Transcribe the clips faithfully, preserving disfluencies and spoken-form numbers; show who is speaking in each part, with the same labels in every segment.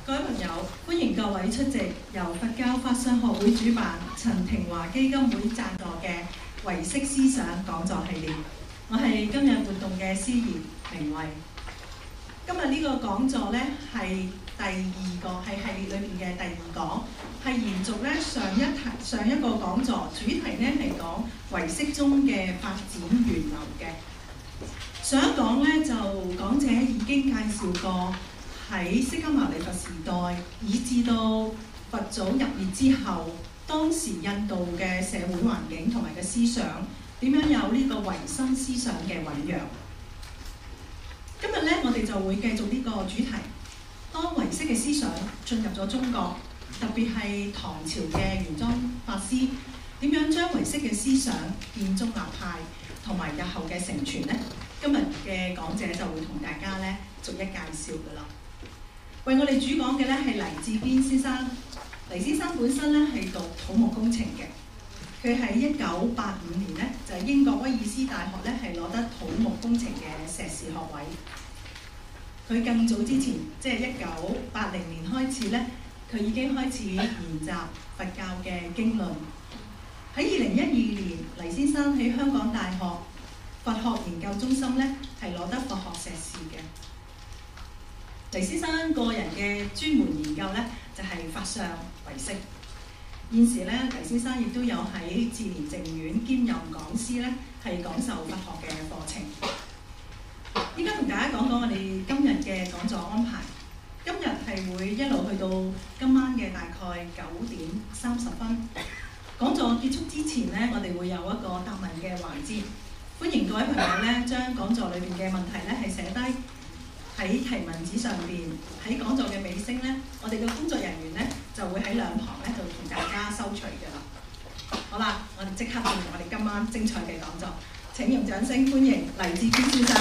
Speaker 1: 各位朋友，歡迎各位出席由佛教法相學會主辦、陳庭華基金會贊助嘅唯識思想講座系列。我係今日活動嘅司儀明慧。今日呢個講座呢係第二個，係系列裏面嘅第二講，係延續咧上一題上一個講座，主題呢係講唯識宗嘅發展源流嘅。上一講呢，就講者已經介紹過。喺釋迦牟尼佛時代，以至到佛祖入滅之後，當時印度嘅社會環境同埋嘅思想點樣有呢個唯心思想嘅醖釀。今日咧，我哋就會繼續呢個主題。當唯識嘅思想進入咗中國，特別係唐朝嘅玄奘法師，點樣將唯識嘅思想建宗立派，同埋日後嘅承傳呢？今日嘅講者就會同大家咧逐一介紹㗎啦。為我哋主講嘅咧係黎志堅先生。黎先生本身咧係讀土木工程嘅，佢喺一九八五年咧就係英國威爾斯大學咧係攞得土木工程嘅碩士學位。佢更早之前，即係一九八零年開始咧，佢已經開始研習佛教嘅經論。喺二零一二年，黎先生喺香港大學佛學研究中心咧係攞得佛學碩士嘅。黎先生個人嘅專門研究咧，就係、是、法相唯識。現時咧，黎先生亦都有喺志蓮淨苑兼任講師咧，係講授佛學嘅課程。依家同大家講講我哋今日嘅講座安排。今日係會一路去到今晚嘅大概九點三十分。講座結束之前咧，我哋會有一個答問嘅環節。歡迎各位朋友咧，將講座裏邊嘅問題咧係寫低喺提問紙上邊。喺講座嘅尾聲咧，我哋嘅工作人員咧就會喺兩旁咧就同大家收取嘅啦。好啦，我哋即刻進入我哋今晚精彩嘅講座。請用掌聲歡迎黎志堅先生。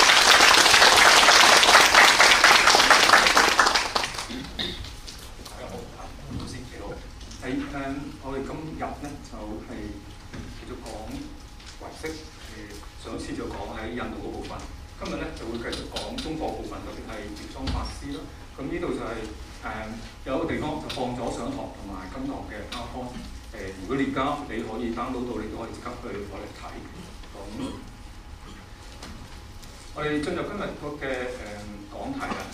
Speaker 2: 大家好，老師你好。喺誒、嗯，我哋今日咧就係、是、繼續講唯識。誒，上一次就講喺印度嗰部分。今日咧就會繼續講中國部分，特別係玄奘法師啦。咁呢度就係、是、誒、嗯、有一個地方就放咗上堂同埋今堂嘅 PowerPoint。誒，如果而家你可以 download 到，你都可以即刻去攞嚟睇。咁我哋進入今日個嘅誒講題啦，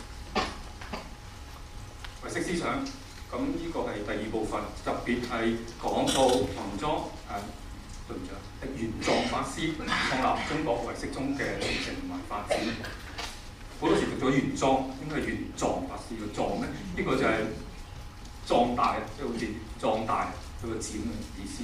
Speaker 2: 唯識思想。咁呢個係第二部分，特別係講到玄奘誒。對唔住啊，玄奘法師創立中國唯識宗嘅傳承同埋發展。好多時讀咗玄奘，應該係玄奘法師嘅壯咧，呢、這個就係壯大，即、就、係、是、好似壯大佢個展嘅意思。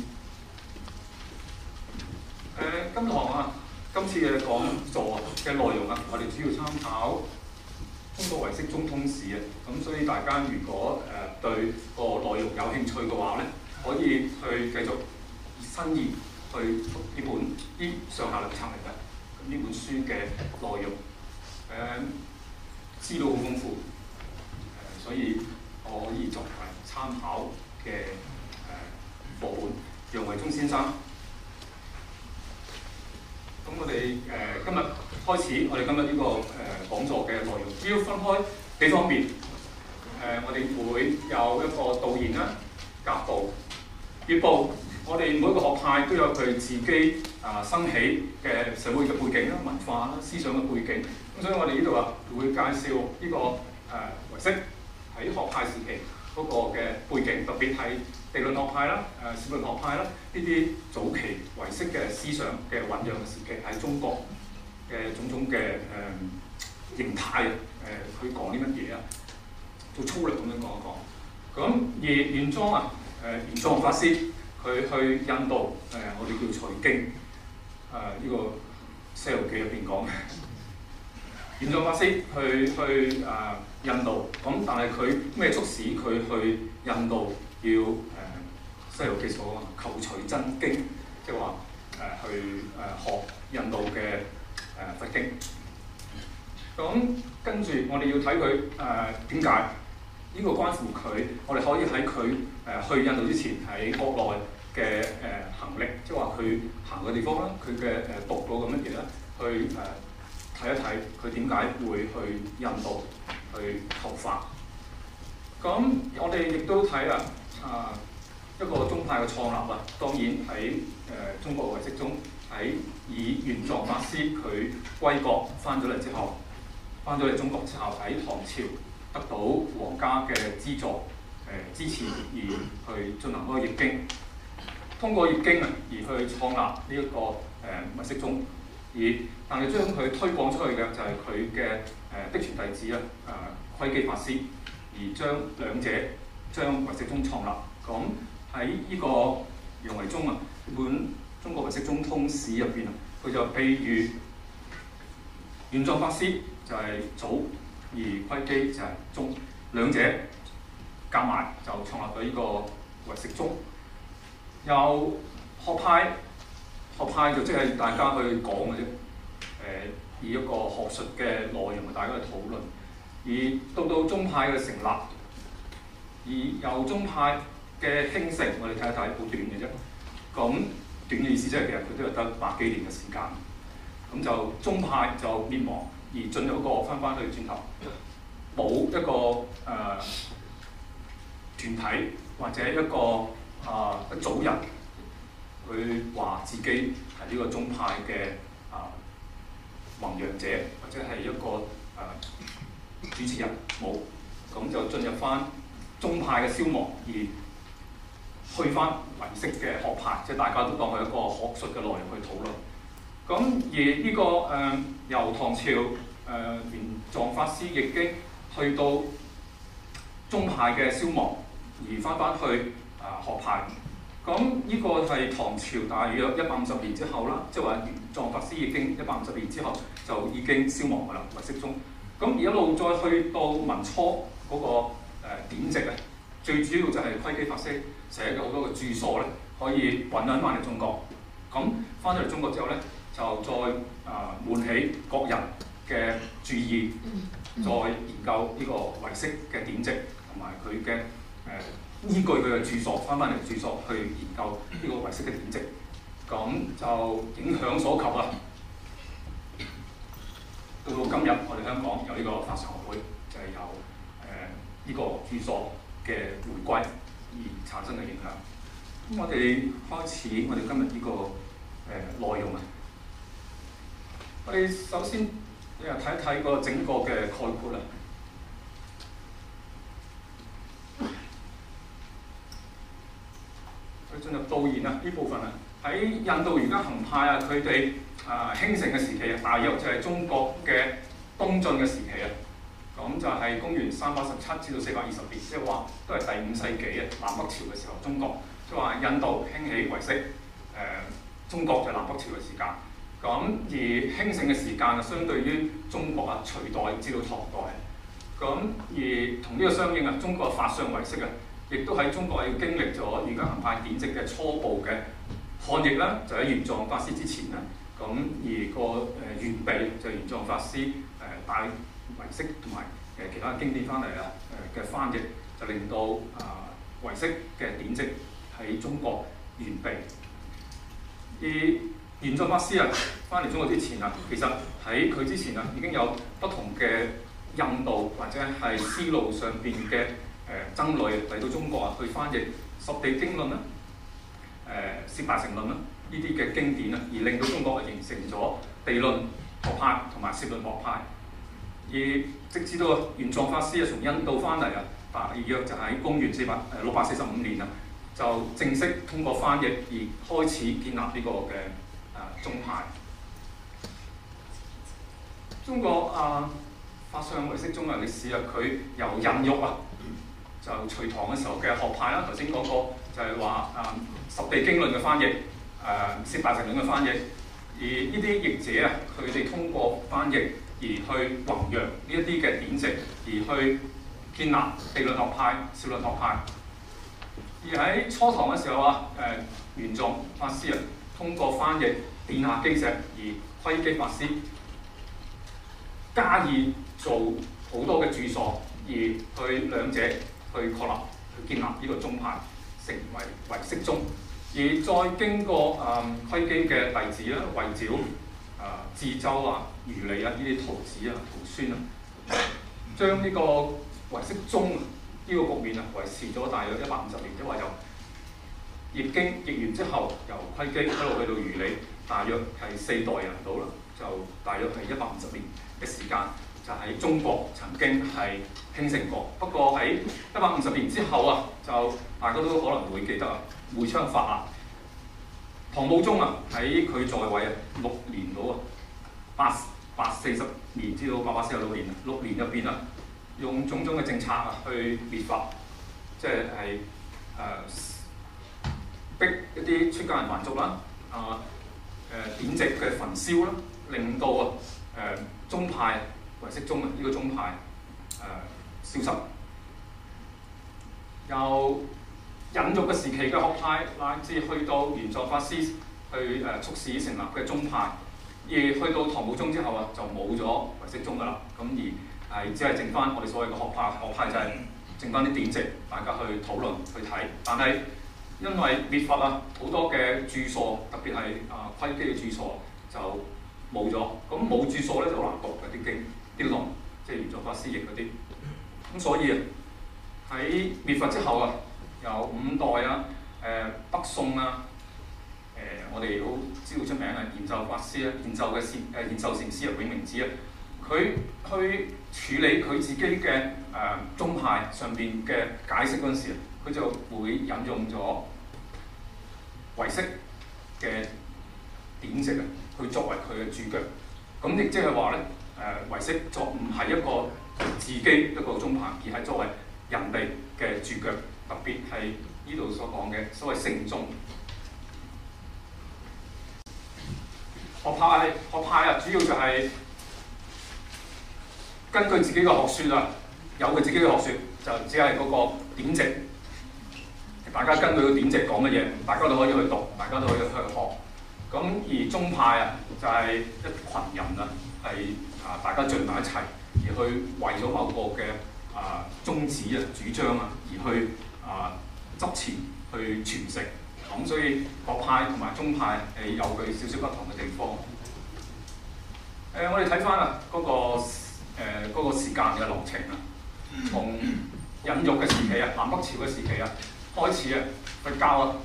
Speaker 2: 誒、呃，今堂啊，今次嘅講座嘅內容啊，我哋主要參考中國唯識宗通史嘅，咁所以大家如果誒、呃、對個內容有興趣嘅話咧，可以去繼續新意。去讀呢本啲上下兩冊嚟嘅，咁呢本書嘅內容，誒、呃、資料好豐富，誒、呃、所以我可以作為參考嘅誒課本。楊維忠先生，咁我哋誒、呃、今日開始，我哋今日呢、這個誒、呃、講座嘅內容，主要分開幾方面。誒、呃，我哋會有一個導言啦、甲部、乙部。我哋每一個學派都有佢自己啊生起嘅社會嘅背景啦、文化啦、思想嘅背景。咁所以我哋呢度啊會介紹呢、這個誒唯識喺學派時期嗰個嘅背景，特別係地論學派啦、誒攝論學派啦呢啲早期唯識嘅思想嘅醖釀嘅時期喺中國嘅種種嘅誒、呃、形態啊誒，佢講啲乜嘢啊？做粗略咁樣講一講。咁而玄奘啊誒玄奘法師。佢去印度，誒、呃、我哋叫取經，誒、呃、呢、這個《西遊記》入邊講嘅。玄奘法師去去誒、呃、印度，咁但係佢咩促使佢去印度要誒《西遊記》所講求取真經，即係話誒去誒、呃、學印度嘅誒、呃、佛經。咁跟住我哋要睇佢誒點解呢個關乎佢，我哋可以喺佢誒去印度之前喺國內嘅誒、呃、行歷，即係話佢行嘅地方啦，佢嘅誒讀過嘅乜嘢咧，去誒睇、呃、一睇佢點解會去印度去求法。 咁我哋亦都睇啊啊一個宗派嘅創立啊，當然喺誒、呃、中國唯識宗喺以玄奘法師佢歸國翻咗嚟之後，翻咗嚟中國之後喺唐朝得到皇家嘅資助誒、呃、支持而去進行嗰個譯經，通過譯經啊而去創立呢、這、一個誒唯識宗。而但係將佢推廣出去嘅就係佢嘅誒嫡傳弟子啊，誒窺基法師，而將兩者將唯識宗創立。咁喺呢個楊維宗啊本《中國唯識宗通史》入邊啊，佢就譬如玄奘法師就係祖，而窺基就係宗，兩者夾埋就創立咗呢個唯識宗。由學派。學派就即係大家去講嘅啫，誒、呃、以一個學術嘅內容大家去討論。而到到宗派嘅成立，而由宗派嘅興盛，我哋睇一睇，好短嘅啫。咁短嘅意思即係其實佢都係得百幾年嘅時間。咁就宗派就滅亡，而進入一個翻翻去轉頭，冇一個誒、呃、團體或者一個啊、呃、一組人。佢話自己係呢個宗派嘅啊弘揚者，或者係一個啊主持人，冇，咁就進入翻宗派嘅消亡，而去翻唯識嘅學派，即係大家都當佢一個學術嘅內容去討論。咁而呢、這個誒、呃、由唐朝誒玄奘法師譯經，去到宗派嘅消亡，而翻翻去啊、呃、學派。咁呢個係唐朝大約一百五十年之後啦，即係話玄奘法師譯經一百五十年之後就已經消亡㗎啦，唯識宗。咁而一路再去到民初嗰、那個誒、呃、典籍啊，最主要就係窺基法師寫嘅好多嘅著作咧，可以揾緊翻嚟中國。咁翻咗嚟中國之後咧，就再啊喚、呃、起國人嘅注意，再研究呢個唯識嘅典籍同埋佢嘅誒。呃依據佢嘅著作，翻翻嚟著作去研究呢個唯識嘅典籍，咁就影響所及啊！到到今日，我哋香港有呢個法常學會，就係、是、有誒呢、呃這個著作嘅回歸而產生嘅影響。咁我哋開始我哋今日呢、這個誒、呃、內容啊！我哋首先誒睇一睇個整個嘅概括啦。進入導言啊呢部分啊，喺印度瑜伽行派啊，佢哋啊興盛嘅時期啊，大約就係中國嘅東晉嘅時期啊，咁就係公元三百十七至到四百二十年，即係話都係第五世紀啊南北朝嘅時候，中國即係話印度興起唯識，誒、呃、中國就係南北朝嘅時間，咁而興盛嘅時間啊，相對於中國啊隋代至到唐代，咁而同呢個相應啊，中國法相唯識啊。亦都喺中國係經歷咗瑜伽行派典籍嘅初步嘅漢譯啦，就喺玄奘法師之前啦。咁而個誒玄秘就係玄奘法師誒帶唯識同埋誒其他經典翻嚟啊誒嘅翻譯，就令到啊唯識嘅典籍喺中國完備。而玄奘法師啊翻嚟中國之前啊，其實喺佢之前啊已經有不同嘅印度或者係絲路上邊嘅。誒僧侶嚟到中國啊，去翻譯十地經論啦、誒攝大乘論啦呢啲嘅經典啊，而令到中國形成咗地論學派同埋攝論學派。而直至到玄奘法師啊從印度翻嚟啊，大約就喺公元四百誒六百四十五年啊，就正式通過翻譯而開始建立呢個嘅誒宗派。中國啊法相唯識宗嘅歷史啊，佢由印域啊。就隋唐嘅時候嘅學派啦，頭先講過就係話誒十地經論嘅翻譯，誒攝大乘論嘅翻譯，而呢啲譯者啊，佢哋通過翻譯而去弘揚呢一啲嘅典籍，而去建立地論學派、攝論學派。而喺初唐嘅時候啊，誒玄奘法師啊，通過翻譯殿下基石而窺基法師加以做好多嘅著作，而去兩者。去確立、去建立呢個宗派，成為唯識宗。而再經過誒窺基嘅弟子啦、慧照、誒、呃、智周啊、如理啊呢啲徒子啊、徒孫啊，將呢個唯識宗呢個局面啊維持咗大約一百五十年，即係話由易經譯完之後，由規基一路去到儒理，大約係四代人到啦，就大約係一百五十年嘅時間，就喺中國曾經係興盛過。不過喺一百五十年之後啊，就大家都可能會記得啊，會昌發啊，唐武宗啊喺佢在位啊六年到啊，八八四十年至到八百四十六年啊，六年入邊啊，用種種嘅政策啊去滅法，即係係誒。逼一啲出家人還俗啦，啊誒典籍嘅焚燒啦，令到啊誒宗派唯識宗啊呢個宗派誒、呃、消失。由隱獄嘅時期嘅學派，乃至去到玄奘法師去誒、呃、促使成立嘅宗派，而去到唐武宗之後啊，就冇咗唯識宗噶啦。咁而係只係剩翻我哋所謂嘅學派，學派就係剩翻啲典籍，大家去討論去睇，但係。因為滅法啊，好多嘅著作，特別係啊規基嘅著作就冇咗。咁冇著作咧就好難讀嘅啲經啲論，即係玄奘法師譯嗰啲。咁所以啊，喺滅法之後啊，由五代啊、誒、呃、北宋啊、誒、呃、我哋好知道出名嘅延壽法師啊、延壽嘅禪誒延壽禪師啊、永明子啊，佢去處理佢自己嘅誒、呃、宗派上邊嘅解釋嗰陣時啊，佢就會引用咗唯識嘅典籍啊，去作為佢嘅註腳。咁亦即係話咧，誒唯識作唔係一個自己一個宗派，而係作為人哋嘅註腳。特別係呢度所講嘅所謂聖宗。學派學派啊，主要就係根據自己嘅學説啊，有佢自己嘅學説，就只係嗰個典籍。大家根據個典籍講嘅嘢，大家都可以去讀，大家都可以去學。咁而宗派啊，就係、是、一群人啊，係啊大家聚埋一齊，而去為咗某個嘅啊宗旨啊、主張啊，而去啊執持去傳承。咁所以學派同埋宗派係有佢少少不同嘅地方。誒、呃，我哋睇翻啊嗰個誒嗰、呃那個時間嘅流程啊，從隱獄嘅時期啊，南北朝嘅時期啊。開始啊，佛教啊，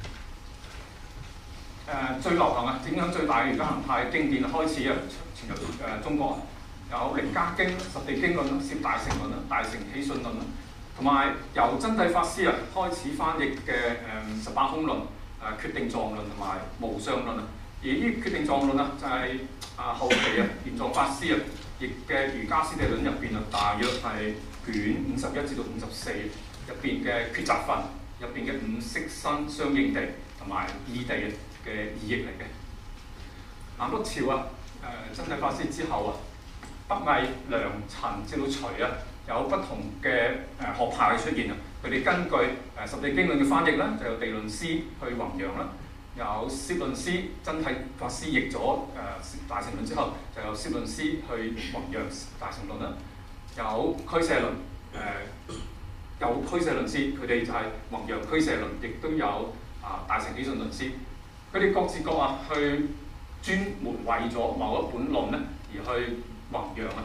Speaker 2: 誒、呃、最流行啊，影響最大嘅瑜伽行派經典開始啊，傳入誒、呃、中國啊，有《楞伽經》、《十地經論》啦、《攝大乘論》啦、《大乘起信論》啦，同埋由真諦法師啊開始翻譯嘅誒《十八空論》、誒、呃《決定藏論》同埋《無相論》啊。而呢《決定藏論》啊，就係、是、啊後期啊玄奘法師啊譯嘅《瑜伽師地論》入邊啊，大約係卷五十一至到五十四入邊嘅抉擇分。入邊嘅五色身相應地同埋異地嘅意譯嚟嘅。南北朝啊，誒、呃、真諦法師之後啊，北魏、梁、陳至到隋啊，有不同嘅誒、呃、學派嘅出現啊。佢哋根據誒、呃、十地經論嘅翻譯啦，就有地論師去弘揚啦；有攝論師真諦法師譯咗誒、呃、大乘論之後，就有攝論師去弘揚大乘論啦；有俱舍論誒。呃有俱舍論師，佢哋就係弘揚俱舍論，亦都有啊大乘起信論師。佢哋各自各啊，去專門為咗某一本論咧而去弘揚啊。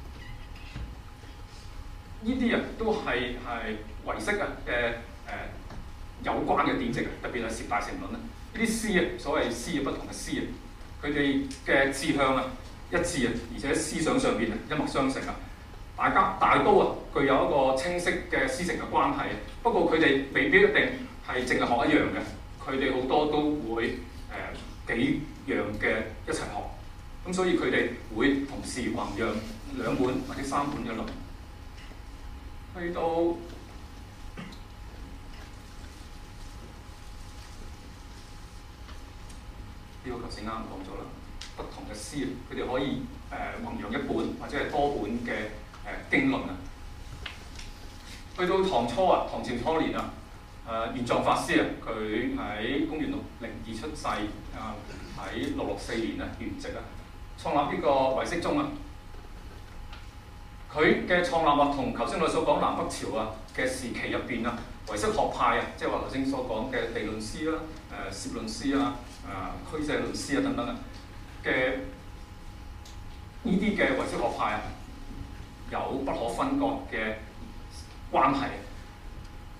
Speaker 2: 呢啲人都係係唯識啊嘅誒有關嘅典籍啊，特別係攝大乘論啊。呢啲師啊，所謂師啊，不同嘅師啊，佢哋嘅志向啊一致啊，而且思想上邊啊一脈相承啊。大家大都啊，具有一個清晰嘅師承嘅關係。不過佢哋未必一定係淨係學一樣嘅，佢哋好多都會誒、呃、幾樣嘅一齊學。咁所以佢哋會同時弘揚兩本或者三本嘅論。去到呢、這個頭先啱啱講咗啦，不同嘅師佢哋可以誒弘揚一本或者係多本嘅。誒經論啊，去到唐初啊，唐朝初年啊，誒玄奘法師啊，佢喺公元六零二出世，啊喺六六四年啊圓寂啊，創立呢個唯識宗啊。佢嘅創立啊，同頭先我哋所講南北朝啊嘅時期入邊啊，唯識學派啊，即係話頭先所講嘅地論師啦、誒攝論師啊、誒俱舍論師啊等等啊嘅呢啲嘅唯識學派啊，有不可分割嘅關係。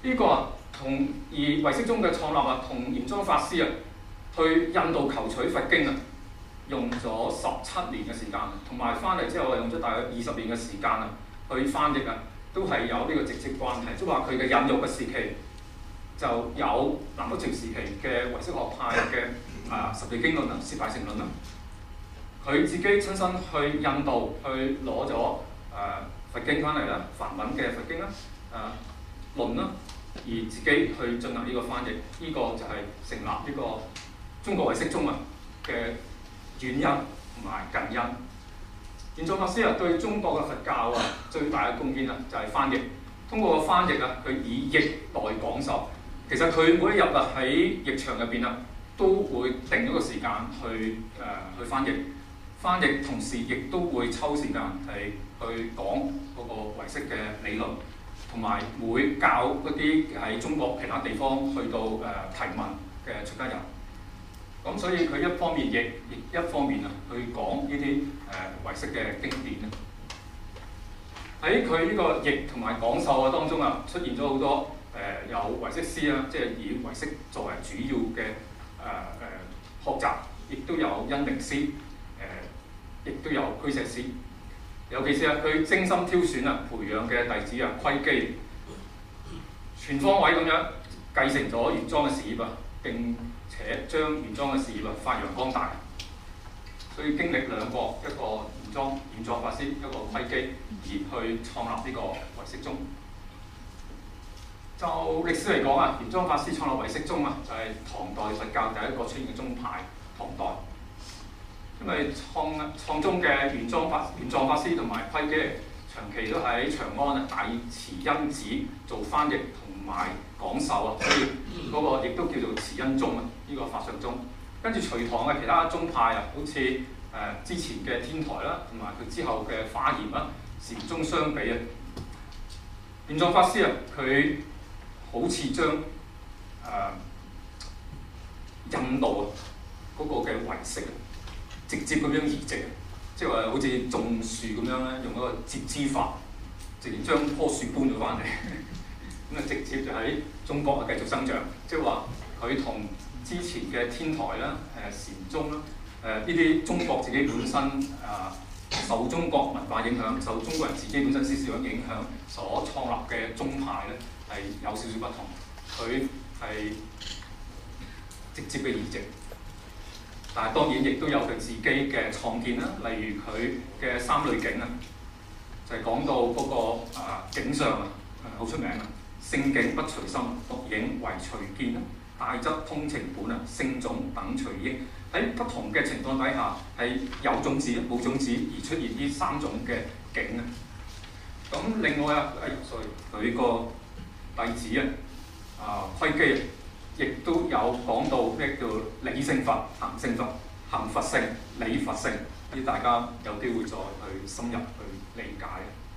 Speaker 2: 呢個啊同而唯識宗嘅創立啊，同玄奘法師啊去印度求取佛經啊，用咗十七年嘅時間，同埋翻嚟之後啊，用咗大約二十年嘅時間啊，去翻譯啊，都係有呢個直接關係。即係話佢嘅引入嘅時期就有南北朝時期嘅唯識學派嘅啊十地經論啊、攝大乘論啦。佢自己親身去印度去攞咗誒佛經翻嚟啦，梵文嘅佛經啦，誒、啊、論啦，而自己去進行呢個翻譯，呢、這個就係成立呢個中國唯識宗啊嘅遠因同埋近因。玄奘法師啊對中國嘅佛教啊最大嘅貢獻啊就係翻譯，通過個翻譯啊，佢以譯代講授。其實佢每一日啊喺譯場入邊啊都會定咗個時間去誒、呃、去翻譯。翻譯同時亦都會抽時間係去講嗰個唯識嘅理論，同埋會教嗰啲喺中國其他地方去到誒、呃、提問嘅出家人。咁所以佢一方面譯，亦一方面啊去講呢啲誒唯識嘅經典啊。喺佢呢個譯同埋講授啊當中啊，出現咗好多誒、呃、有唯識師啊，即係以唯識作為主要嘅誒誒學習，亦都有因明師。亦都有俱舍師，尤其是啊，佢精心挑選啊，培養嘅弟子啊，窺基，全方位咁樣繼承咗玄奘嘅事業啊，並且將玄奘嘅事業啊發揚光大。所以經歷兩個，一個玄奘玄奘法師，一個窺基，而去創立呢個唯識宗。就歷史嚟講啊，玄奘法師創立唯識宗啊，就係、是、唐代佛教第一個出現嘅宗派，唐代。因為創創宗嘅玄奘法玄奘法師同埋窺基，長期都喺長安啊大慈恩寺做翻譯同埋講授啊，所以嗰個亦都叫做慈恩宗啊，呢、這個法相宗。跟住隋唐嘅其他宗派啊，好似誒、呃、之前嘅天台啦，同埋佢之後嘅華嚴啦、禪宗相比啊，玄奘法師啊，佢好似將誒、呃、印度啊嗰、那個嘅唯識直接咁樣移植，即係話好似種樹咁樣咧，用一個接枝法，直接將棵樹搬咗翻嚟，咁啊直接就喺中國啊繼續生長。即係話佢同之前嘅天台啦、誒禪宗啦、誒呢啲中國自己本身啊、呃、受中國文化影響、受中國人自己本身思想影響所創立嘅宗派咧，係有少少不同。佢係直接嘅移植。但係當然亦都有佢自己嘅創建啦，例如佢嘅三類境啊，就係、是、講到嗰、那個啊境相啊，好出名啊，性境不隨心，獨影為隨見啦，大則通情本啊，性種等隨應。喺不同嘅情況底下，係有種子冇種子而出現呢三種嘅境啊。咁另外啊，誒，sorry，佢個弟子啊，啊窺基。亦都有講到咩叫理性佛、行性佛、行佛性、理佛性，呢大家有機會再去深入去理解。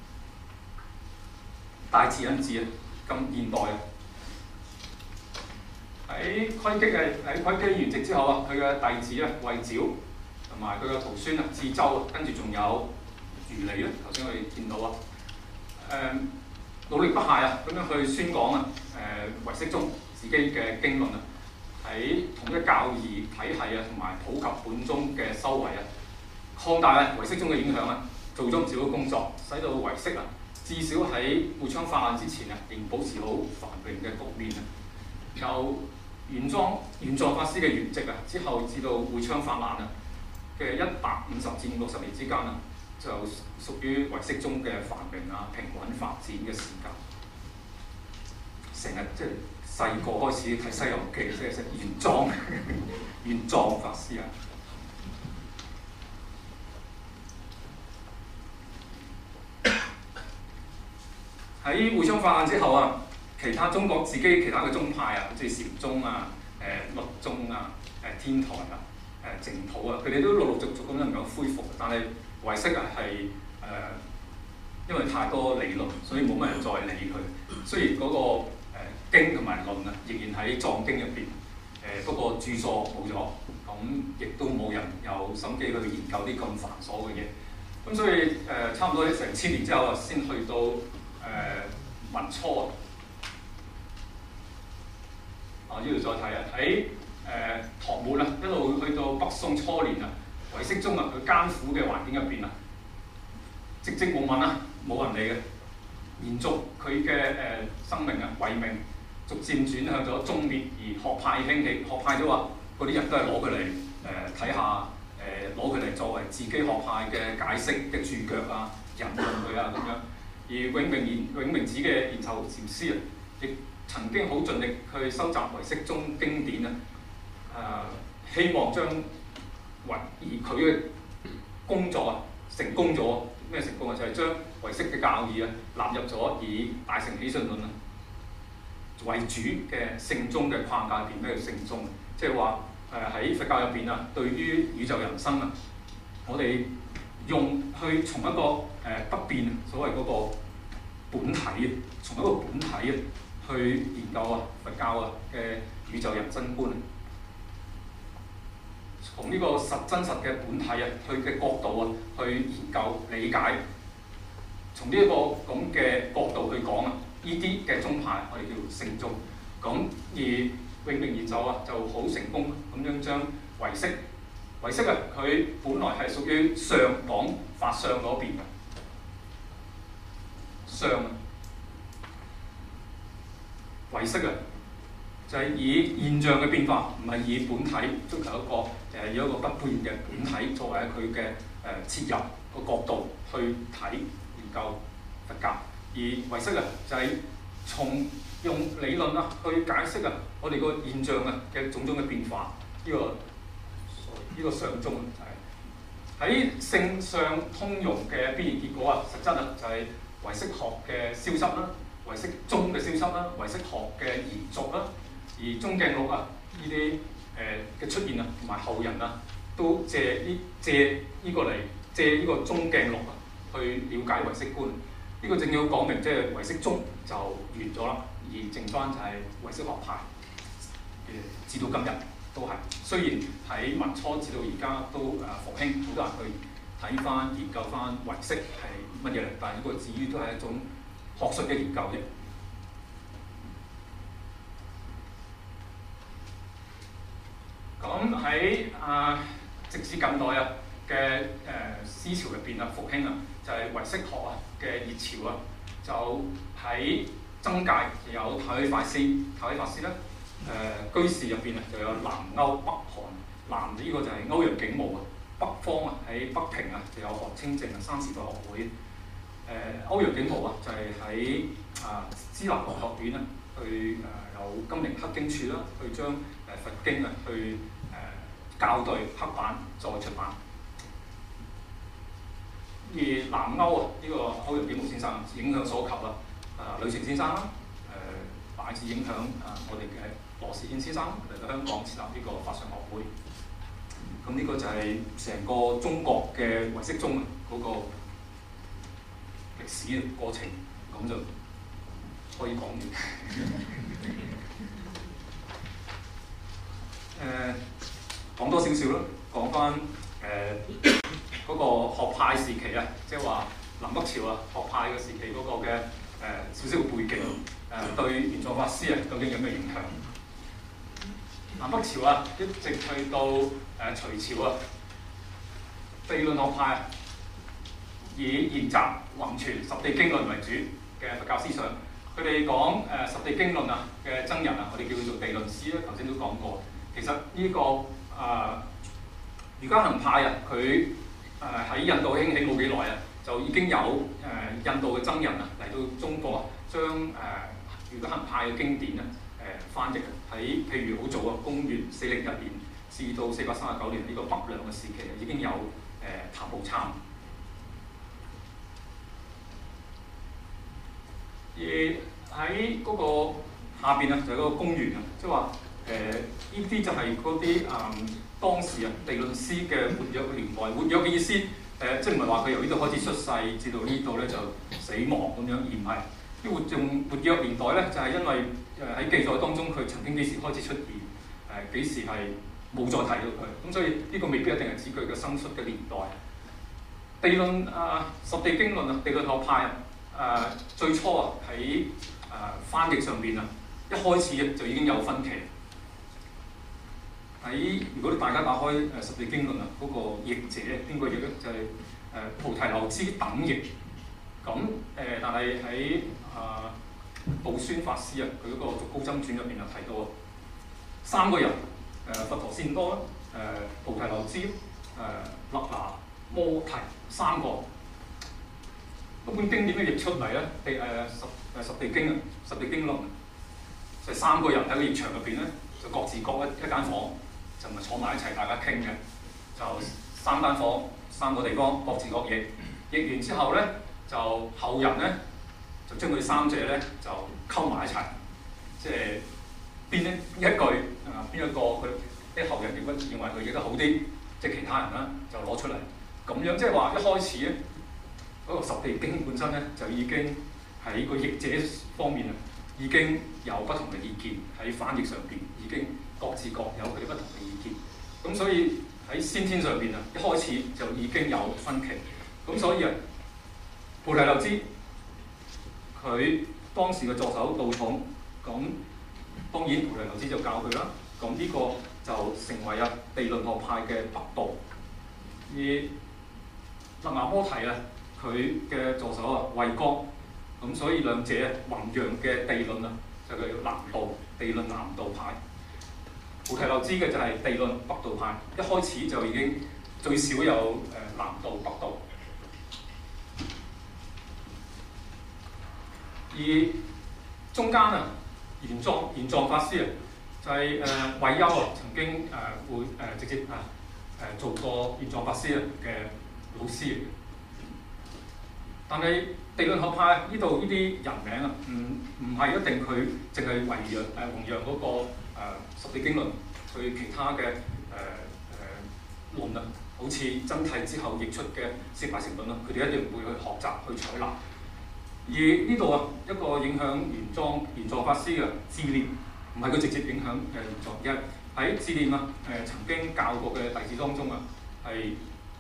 Speaker 2: 大慈恩寺啊，咁現代啊，喺窺基嘅喺窺基圓寂之後啊，佢嘅弟子啊慧照同埋佢嘅徒孫啊智周啊，跟住仲有如理啦，頭先我哋見到啊，誒、呃、努力不懈啊，咁樣去宣講啊，誒、呃、唯識宗自己嘅經論啊，喺統一教義體系啊，同埋普及本宗嘅修為啊，擴大啊唯識宗嘅影響啊，做咗唔少嘅工作，使到唯識啊，至少喺會昌法難之前啊，仍保持好繁榮嘅局面啊。由玄奘玄奘法師嘅圓寂啊，之後至到會昌法難啊嘅一百五十至六十年之間啊，就屬於唯識宗嘅繁榮啊、平穩發展嘅時間。成日即係細個開始睇《西遊記》，即係識玄奘玄奘法師啊。喺會昌法難之後啊，其他中國自己其他嘅宗派啊，好似禪宗啊、誒、呃、律宗啊、誒、呃、天台啊、誒、呃、淨土啊，佢哋都陸陸續續咁能夠恢復，但係唯識啊係誒，因為太多理論，所以冇乜人再理佢。雖然嗰、那個誒、呃、經同埋論啊，仍然喺藏經入邊，誒、呃、不過著作冇咗，咁亦都冇人有心機去研究啲咁繁瑣嘅嘢。咁所以誒、呃，差唔多成千年之後啊，先去到誒、呃、民初啊。 呢度再睇啊，喺誒唐末啊，一路去到北宋初年啊，唯識宗啊，佢艱苦嘅環境入邊啊，寂寂無聞啊，冇人理嘅，延續佢嘅誒生命啊，遺命逐漸轉向咗終滅，而學派興起，學派都話嗰啲人都係攞佢嚟誒睇下，誒攞佢嚟作為自己學派嘅解釋嘅註腳啊，引用佢啊咁樣。而永明延永明寺嘅延壽禪師啊，亦曾經好盡力去收集唯識宗經典啊，誒、呃、希望將唯而佢嘅工作啊成功咗，咩成功啊？就係、是、將唯識嘅教義啊納入咗以大乘起信論啊為主嘅聖宗嘅框架入邊。咩叫聖宗？即係話誒喺佛教入邊啊，對於宇宙人生啊，我哋用去從一個誒、呃、不變所謂嗰個本體啊，從一個本體啊去研究啊佛教啊嘅宇宙人生觀，從呢個實真實嘅本體啊去嘅角度啊去研究理解，從呢一個咁嘅角度去講啊，呢啲嘅宗派我哋叫聖宗。咁而永明延壽啊就好成功咁樣將唯識唯識啊，佢本來係屬於相講法相嗰邊嘅相啊，唯識啊就係、是、以現象嘅變化，唔係以本體追求一個誒、呃、以一個不變嘅本體作為佢嘅誒切入個角度去睇研究佛教。而唯識啊就係、是、從用理論啊去解釋啊我哋個現象啊嘅種種嘅變化，呢、這個呢、這個相宗係喺聖相通融嘅必然結果啊，實質啊就係、是、唯識學嘅消失啦，唯識宗嘅消失啦，唯識學嘅延續啦。而中鏡錄啊呢啲誒嘅出現啊，同埋後人啊都借呢借呢個嚟借呢個中鏡錄啊去了解唯識觀。呢、這個正要講明即係唯識宗就完咗啦，而剩翻就係唯識學派。誒，至到今日都係，雖然喺民初至到而家都誒復興，好多人去睇翻研究翻唯識係乜嘢嚟，但係呢個至於都係一種學術嘅研究啫。咁喺啊直至近代啊嘅誒思潮入邊啊復興啊，就係、是、唯識學啊嘅熱潮啊，就喺僧界有太虛法師，太虛法師咧。誒、呃、居士入邊啊，就有南歐北韓，南呢個就係歐陽竟無啊，北方啊喺北平啊就有韓清靜啊三時代學會。誒、呃、歐陽竟無啊，就係喺啊支那國學院啊，去誒、呃、有金陵刻經處啦，去將誒佛經啊去誒、呃、校對刻版再出版。而南歐啊，呢、這個歐陽竟無先生影響所及啊，啊呂澄先生啦，誒、呃、乃至影響啊我哋嘅羅士憲先生嚟到香港設立呢個法相學會，咁呢個就係成個中國嘅唯識宗嗰個歷史嘅過程，咁就可以講完。誒、呃，講多少少啦，講翻誒嗰個學派時期啊，即係話南北朝啊學派嘅時期嗰個嘅誒、呃、少少背景，誒、呃、對玄奘法師啊究竟有咩影響？南北朝啊，一直去到誒隋朝啊，地論學派啊，以研習弘傳十地經論為主嘅佛教思想。佢哋講誒十地經論啊嘅僧人啊，我哋叫做地論師啦。頭先都講過，其實呢、這個誒瑜伽行派啊，佢誒喺印度興起冇幾耐啊，就已經有誒、呃、印度嘅僧人啊嚟到中國啊，將誒瑜伽行派嘅經典啊。誒翻譯喺譬如好早啊，公元四零一年至到四百三十九年呢、這個北涼嘅時期啊，已經有誒譚寶琛。而喺嗰個下邊啊，就係、是、嗰個公元啊，即係話誒呢啲就係嗰啲誒當時啊地論師嘅活躍嘅年代。活躍嘅意思誒、呃，即係唔係話佢由呢度開始出世至到呢度咧就死亡咁樣，而唔係啲活用活躍年代咧，就係、是、因為誒喺記載當中佢曾經幾時開始出現，誒、呃、幾時係冇再提到佢，咁所以呢個未必一定係指佢嘅生出嘅年代。地論啊，十地經論啊，地論學派啊。誒、呃、最初啊喺誒翻譯上邊啊，一開始啊就已經有分歧。 喺如果大家打開誒《十地經論》啊，嗰個譯者邊個譯咧？就係、是、誒、呃、菩提流支等譯。咁誒、呃，但係喺啊道宣法師啊，佢嗰個《續高僧傳》入邊啊提到啊，三個人誒、呃、佛陀善多啦，誒、呃、菩提流支、誒勒那摩提三個。嗰本經典嘅譯出嚟咧，地誒十誒十地經啊，十地經論就係、三個人喺個譯場入邊咧，就各自各一一間房，就唔係坐埋一齊大家傾嘅，就三間房三個地方各自各譯。譯完之後咧，就後人咧就將佢三者咧就溝埋一齊，即係邊一一句啊邊一個佢啲後人認為認為佢譯得好啲，即係其他人啦就攞出嚟，咁樣即係話一開始咧。嗰個十地經本身咧，就已經喺個譯者方面啊，已經有不同嘅意見喺翻譯上邊，已經各自各有佢哋不同嘅意見。咁所以喺先天上邊啊，一開始就已經有分歧。咁所以啊，菩提流支佢當時嘅助手道統，咁當然菩提流支就教佢啦。咁呢個就成為啊地論學派嘅北道。而勒那摩提啊，佢嘅助手啊，慧光，咁所以兩者弘揚嘅地論啊，就叫南道地論南道派。菩提流支嘅就係地論北道派，一開始就已經最少有誒南道北道。而中間啊，玄奘玄奘法師啊，就係誒慧休啊，曾經誒、呃、會誒、呃、直接啊誒、呃、做過玄奘法師嘅老師嚟嘅。但係地論學派呢度呢啲人名啊，唔唔係一定佢淨係弘揚誒弘揚嗰個誒、呃、十地經論，佢其他嘅誒誒論啊，好似真諦之後譯出嘅四大乘論啊，佢哋一定會去學習去採納。而呢度啊，一個影響玄奘玄奘法師嘅智念，唔係佢直接影響誒玄奘，而係喺智念啊誒、呃、曾經教過嘅弟子當中啊，係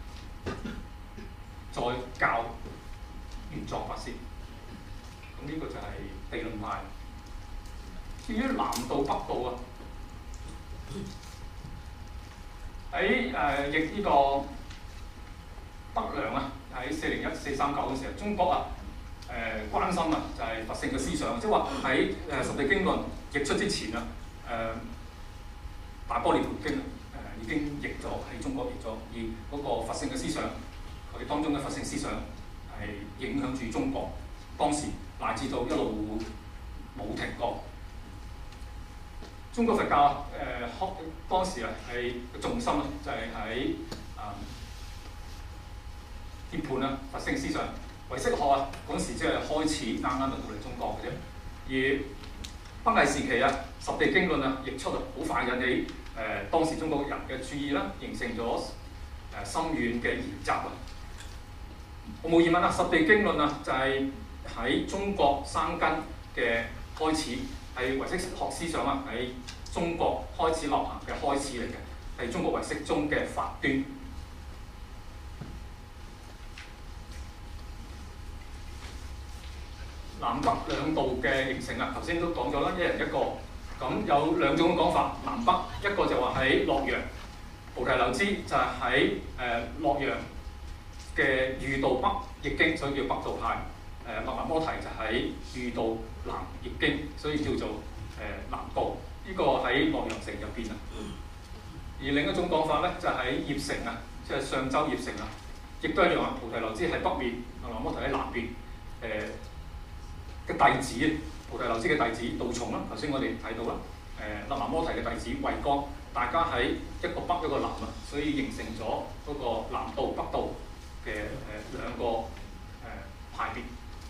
Speaker 2: 再教玄奘法師。咁呢個就係地論派。至於南道北道啊，喺誒譯呢個德良啊，喺四零一四三九嘅時候，中國啊。誒、呃、關心啊，就係、是、佛性嘅思想，即係話喺誒十地經論譯出之前啊，誒、呃、大般涅槃經啊，誒、呃、已經譯咗喺中國譯咗，而嗰個佛性嘅思想，佢當中嘅佛性思想係影響住中國，當時乃至到一路冇停過。中國佛教誒學、呃、當時啊係重心啊，就係喺啊涅槃啊佛性思想。唯識學啊，嗰時即係開始啱啱就到嚟中國嘅啫。而北魏時期啊，十地經論啊譯出啊，好快引起誒、呃、當時中國人嘅注意啦，形成咗誒、呃、深遠嘅研習啊。毫無疑問啊，十地經論啊就係、是、喺中國生根嘅開始，係唯識學思想啊喺中國開始流行嘅開始嚟嘅，係中國唯識宗嘅發端。南北兩道嘅形成啊，頭先都講咗啦，一人一個。咁有兩種講法，南北一個就話喺洛陽，菩提流支就係喺誒洛陽嘅御道北譯經，所以叫北道派。誒勒那摩提就喺御道南譯經，所以叫做誒、呃、南道。呢、這個喺洛陽城入邊啊。而另一種講法咧，就喺、是、葉城啊，即係上州葉城啊，亦都一樣啊。菩提流支喺北面，勒那摩提喺南邊。誒、呃。嘅弟子，菩提流支嘅弟子道重啦，頭先我哋睇到啦，誒勒那摩提嘅弟子慧光，大家喺一個北一個南啊，所以形成咗嗰個南道北道嘅誒、呃、兩個誒、呃、派別。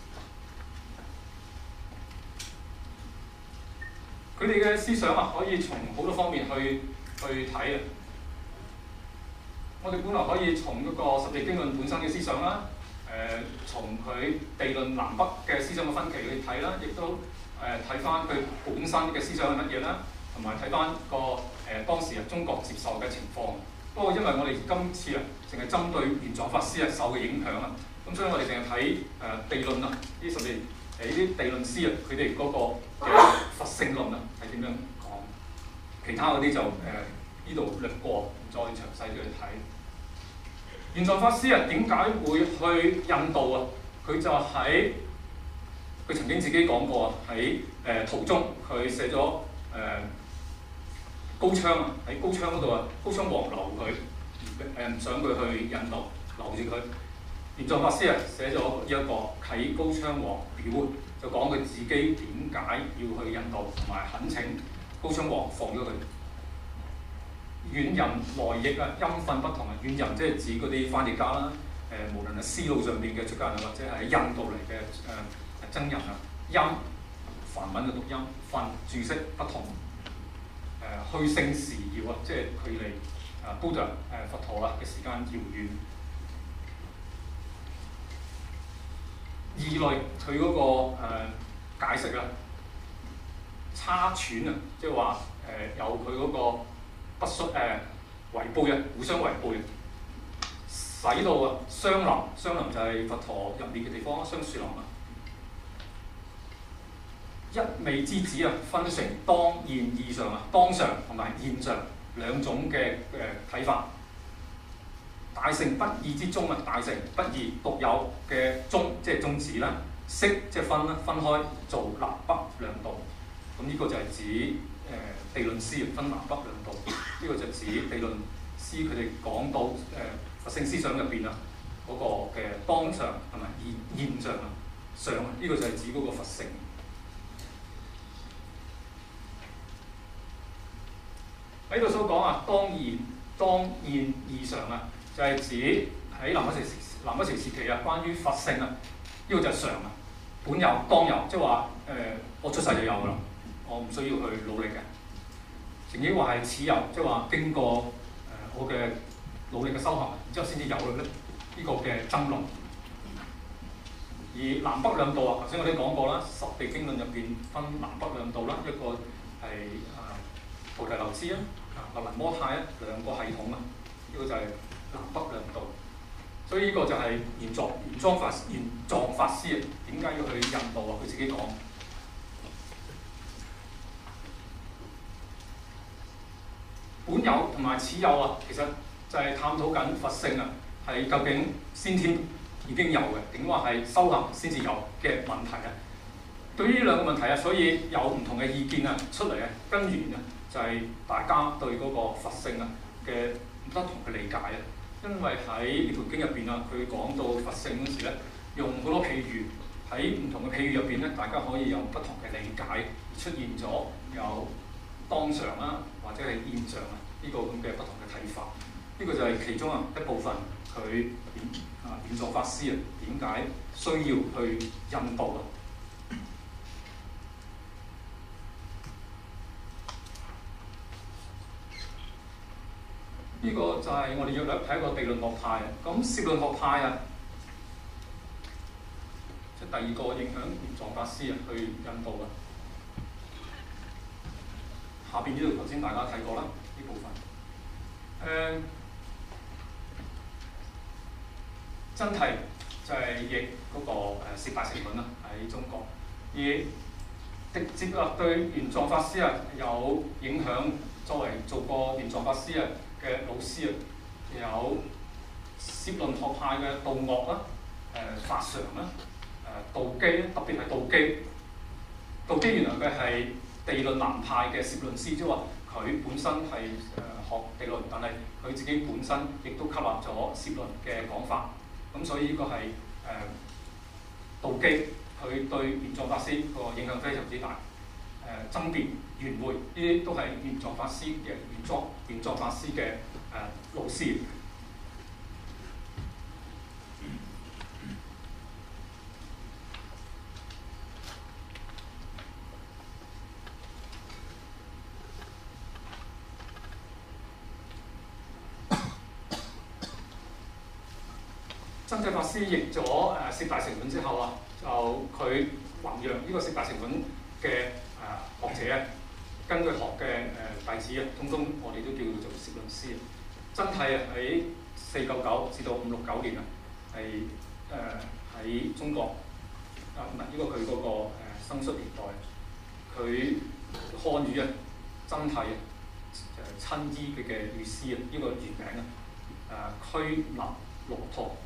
Speaker 2: 佢哋嘅思想啊，可以從好多方面去去睇啊。我哋本來可以從嗰個十地經論本身嘅思想啦。誒、呃、從佢地論南北嘅思想嘅分歧去睇啦，亦都誒睇翻佢本身嘅思想係乜嘢啦，同埋睇翻個誒、呃、當時啊中國接受嘅情況。不過因為我哋今次啊，淨係針對玄奘法師啊受嘅影響啊，咁所以我哋淨係睇誒地論啊，呢十地誒呢啲地論師啊，佢哋嗰個嘅佛性論啊係點樣講，其他嗰啲就誒、呃、 呢度略過，再詳細啲去睇。玄奘法師啊，點解會去印度啊？佢就喺佢曾經自己講過喺誒途中，佢寫咗誒、呃、高昌啊，喺高昌嗰度啊，高昌王留佢誒唔想佢去印度，留住佢。玄奘法師啊，寫咗一個啟高昌王表，就講佢自己點解要去印度，同埋懇請高昌王放咗佢。遠人來譯啊，音訓不同啊。遠人即係指嗰啲翻譯家啦，誒、呃、無論係絲路上邊嘅出家人，或者係喺印度嚟嘅誒僧人啊，音梵文嘅讀音，訓注釋不同。誒、呃、去聖時遙啊，即係距離啊 Buddha 誒佛陀啦嘅時間遙遠。異類佢嗰個、呃、解釋啊，差傳啊，即係話誒有佢嗰個不相誒違背啊，互相違背，使到啊雙林，雙林就係佛陀入滅嘅地方，雙樹林啊。一味之子啊，分成當現異常啊，當常同埋現象兩種嘅誒睇法。大乘不二之宗啊，大乘不二獨有嘅宗，即係宗旨啦。識即係分啦，分開做南北兩道。咁呢個就係指誒、呃、地論師分南北兩道。呢、這個就指地論師佢哋講到誒、呃、佛性思想入邊啊嗰個嘅當常同埋現現象啊常啊，呢、這個就係指嗰個佛性。喺度所講啊，當現當現異常啊。就係指喺南北朝南北朝時期啊，關於佛性啊，呢、這個就係常啊，本有當有，即係話誒，我出世就有㗎啦，我唔需要去努力嘅。甚至話係此有，即係話經過誒、呃、我嘅努力嘅修行，然之後先至有嘅咧，呢、這個嘅爭論。而南北兩道啊，頭先我哋講過啦，《十地經論》入邊分南北兩道啦，一個係啊菩提流支啊，啊密蘭摩派啊，兩個系統啊，呢、這個就係、是。南北兩道，所以呢個就係玄奘玄奘法玄奘法師啊，點解要去印度啊？佢自己講，本有同埋此有啊，其實就係探討緊佛性啊，係究竟先天已經有嘅，定話係修行先至有嘅問題啊？對於呢兩個問題啊，所以有唔同嘅意見啊出嚟啊，根源啊就係、是、大家對嗰個佛性啊嘅唔同嘅理解啊。因為喺呢條經入邊啊，佢講到佛性嗰時咧，用好多譬喻，喺唔同嘅譬喻入邊咧，大家可以有不同嘅理解，而出現咗有當常啦，或者係現象啊，呢、這個咁嘅不同嘅睇法。呢、這個就係其中啊一部分，佢啊玄奘法師啊點解需要去印度啊？呢個就係我哋約略睇一個地論學派啊。咁攝論學派啊，即係第二個影響玄奘法師啊去印度啊。下邊呢度頭先大家睇過啦，呢部分。誒、呃，真諦就係譯嗰個誒攝大乘論啊，喺中國。而直接啊對玄奘法師啊有影響，作為做過玄奘法師啊嘅老師啊，有攝論學派嘅道岳啦、誒法常啦、誒道基，特別係道基。道基原來佢係地論南派嘅攝論師，即係話佢本身係誒學地論，但係佢自己本身亦都吸納咗攝論嘅講法。咁所以呢個係誒、呃、道基，佢對玄奘法師個影響非常之大。誒爭辯、圓會呢啲都係玄奘法師嘅玄奘玄奘法師嘅誒、呃、老師。真諦法師譯咗誒攝大乘論之後啊，就佢弘揚呢個攝大乘論嘅誒學者啊，跟佢學嘅誒弟子啊，通通我哋都叫佢做攝論師。真諦啊喺四九九至到五六九年啊，係誒喺中國啊，唔係呢個佢嗰個誒生卒年代，佢漢語啊真諦誒親衣佢嘅意思啊，呢、這個原名啊，誒拘勒羅陀。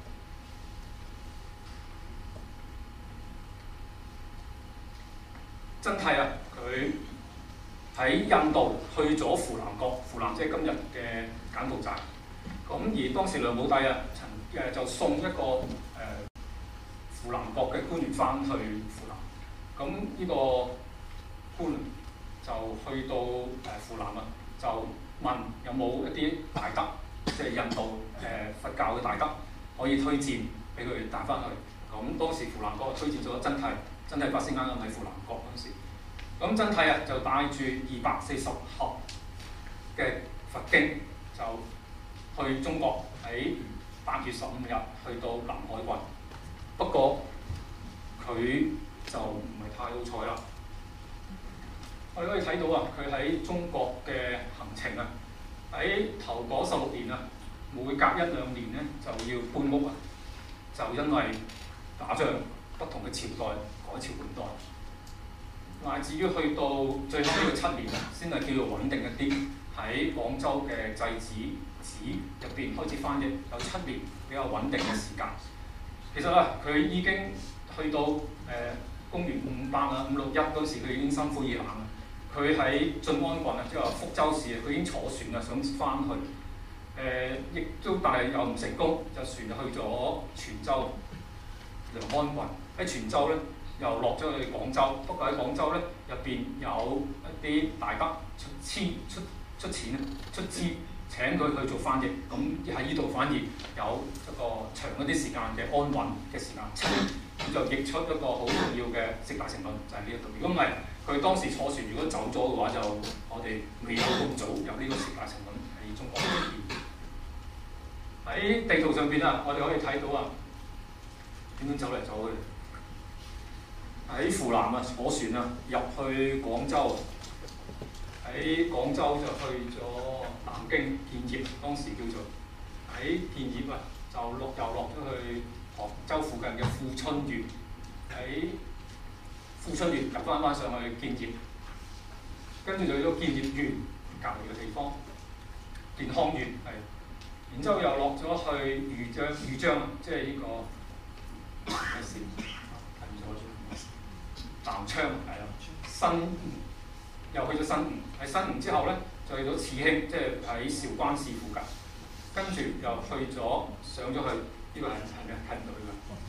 Speaker 2: 真係啊，佢喺印度去咗扶南國，扶南即係今日嘅柬埔寨。咁而當時梁武帝啊，曾誒就送一個誒、呃、扶南國嘅官員翻去扶南。咁呢個官員就去到誒扶南啊，就問有冇一啲大德，即係印度誒、呃、佛教嘅大德，可以推薦俾佢帶翻去。咁當時扶南國推薦咗真諦。真諦法師啱啱喺扶南國嗰陣時，咁真諦啊就帶住二百四十盒嘅佛經，就去中國，喺八月十五日去到南海郡。不過佢就唔係太好彩啦。我哋可以睇到啊，佢喺中國嘅行程啊，喺頭嗰十六年啊，每隔一兩年咧就要搬屋啊，就因為打仗，不同嘅朝代改朝換代，乃至於去到最後呢個七年先係叫做穩定一啲。喺廣州嘅祭子寺入邊開始翻譯，有七年比較穩定嘅時間。其實啊，佢已經去到誒、呃、公元五百啊五六一嗰時，佢已經心灰意冷啦。佢喺晉安郡啊，即係話福州市啊，佢已經坐船啊，想翻去。誒、呃，亦都但係又唔成功，就船就去咗泉州良安郡。喺泉州咧，又落咗去廣州。不過喺廣州咧，入邊有一啲大德出資出出錢出資請佢去做翻譯。咁喺呢度反而有一個長一啲時間嘅安穩嘅時間，七年咁就譯出一個好重要嘅釋大乘論，就係呢一度。如果唔係佢當時坐船，如果走咗嘅話，就我哋未有咁早有呢個釋大乘論喺中國出現。喺地圖上邊啊，我哋可以睇到啊，點樣走嚟走去？喺扶南啊，坐船啊，入去廣州。喺廣州就去咗南京建業，當時叫做喺建業啊，就落又落咗去杭州附近嘅富春縣。喺富春縣入翻翻上去建業，跟住就去咗建業縣隔離嘅地方，健康縣係。然之後又落咗去豫章，豫章啊，即係呢、這個咩線？睇咗南昌係啦，新又去咗新吳，喺新吳之後咧，就去到慈興，即係喺韶關市附近。跟住又去咗上咗去，呢、這個係係咩？睇唔到呢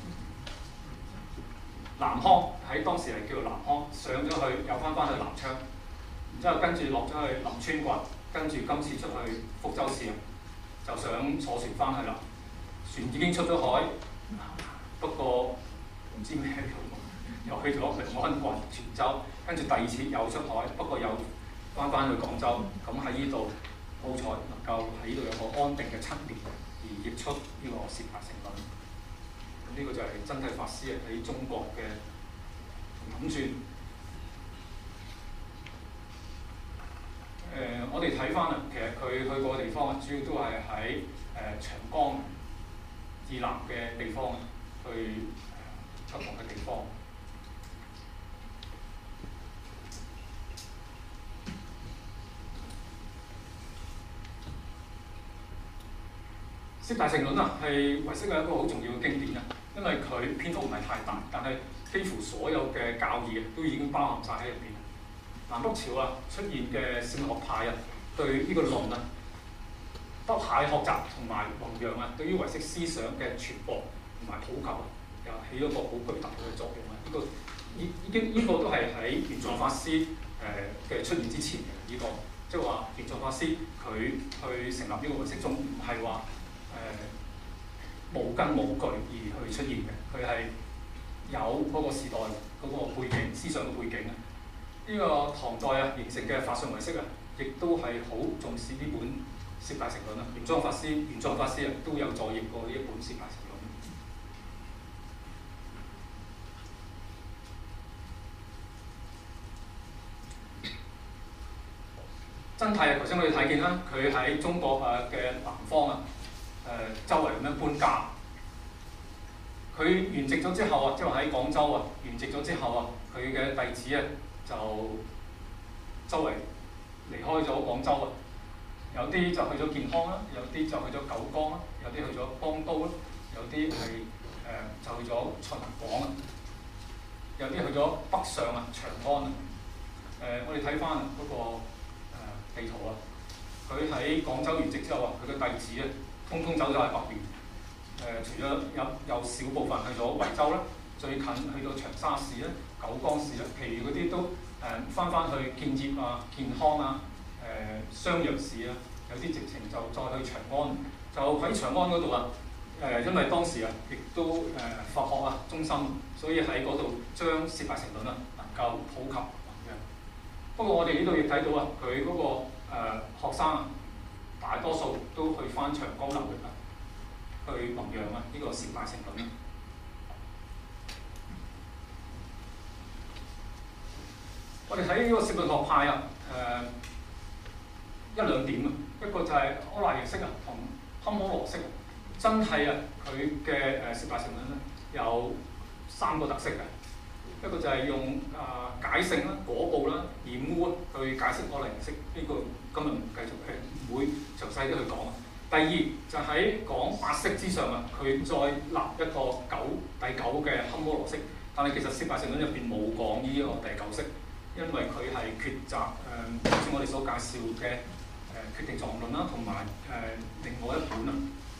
Speaker 2: 個。南康喺當時係叫做南康，上咗去又翻翻去南昌，然之後跟住落咗去臨川郡，跟住今次出去福州市，就想坐船翻去啦。船已經出咗海，不過唔知咩又去咗良安郡、泉州，跟住第二次又出海，不過又翻翻去廣州。咁喺呢度好彩能夠喺呢度有個安定嘅七年，而譯出呢個釋大乘論。咁呢個就係真諦法師喺中國嘅諗轉。誒、呃，我哋睇翻啊，其實佢去過嘅地方啊，主要都係喺誒長江以南嘅地方去不同嘅地方。釋大乘論啊，係唯識嘅一個好重要嘅經典啊，因為佢篇幅唔係太大，但係幾乎所有嘅教義都已經包含晒喺入邊。南北朝啊出現嘅聖學派啊，對呢個論啊不懈學習同埋弘揚啊，對於唯識思想嘅傳播同埋普及啊，又起咗個好巨大嘅作用啊！呢、這個已已經呢、這個都係喺玄奘法師誒嘅、呃、出現之前嘅呢、這個，即係話玄奘法師佢去成立呢個唯識宗，唔係話誒無根無據而去出現嘅，佢係有嗰個時代嗰個背景、思想嘅背景啊。呢、這個唐代啊形成嘅法相唯識啊，亦都係好重視呢本釋大乘論啊。玄奘法師、玄奘法師啊都有助譯過呢一本釋大乘論。真諦啊，頭先我哋睇見啦，佢喺中國啊嘅南方啊，誒、呃、周圍咁樣搬家。佢圓寂咗之後啊，即係話喺廣州啊圓寂咗之後啊，佢嘅弟子啊就周圍離開咗廣州啊， 有啲就去咗健康啦，有啲就去咗九江啦，有啲去咗江都啦，有啲係誒就去咗秦廣啊，有啲去咗北上啊，長安啊。誒、呃，我哋睇翻嗰個、呃、地圖啊，佢喺廣州圓寂之後啊，佢嘅弟子咧，通通走咗喺北邊。誒、呃，除咗有有少部分去咗惠州啦，最近去到長沙市啦、九江市啦，其餘嗰啲都誒翻翻去建業啊、健康啊、誒、呃、襄陽市啊，有啲直情就再去長安，就喺長安嗰度啊。誒、呃，因為當時啊，亦都誒、呃、佛學啊中心，所以喺嗰度將攝大乘論啊能夠普及。不過我哋呢度亦睇到啊，佢嗰、那個誒、呃、學生啊，大多數都去翻長江流域啊，去弘揚啊呢個攝大乘論啊。我哋睇呢個攝論學派啊，誒、呃、一兩點啊，一個就係阿賴耶識啊，同堪摩羅識啊，真係啊，佢嘅誒攝大乘論咧有三個特色嘅。一個就係用啊、呃、解性啦、果報啦、染污啊去解釋阿賴耶識，呢、這個今日繼續誒唔會詳細啲去講。第二就喺講八識之上啊，佢再立一個九第九嘅堪摩羅識，但係其實攝大乘論入邊冇講呢個第九識，因為佢係抉擇誒，好、呃、似我哋所介紹嘅誒決定狀論啦，同埋誒另外一本啊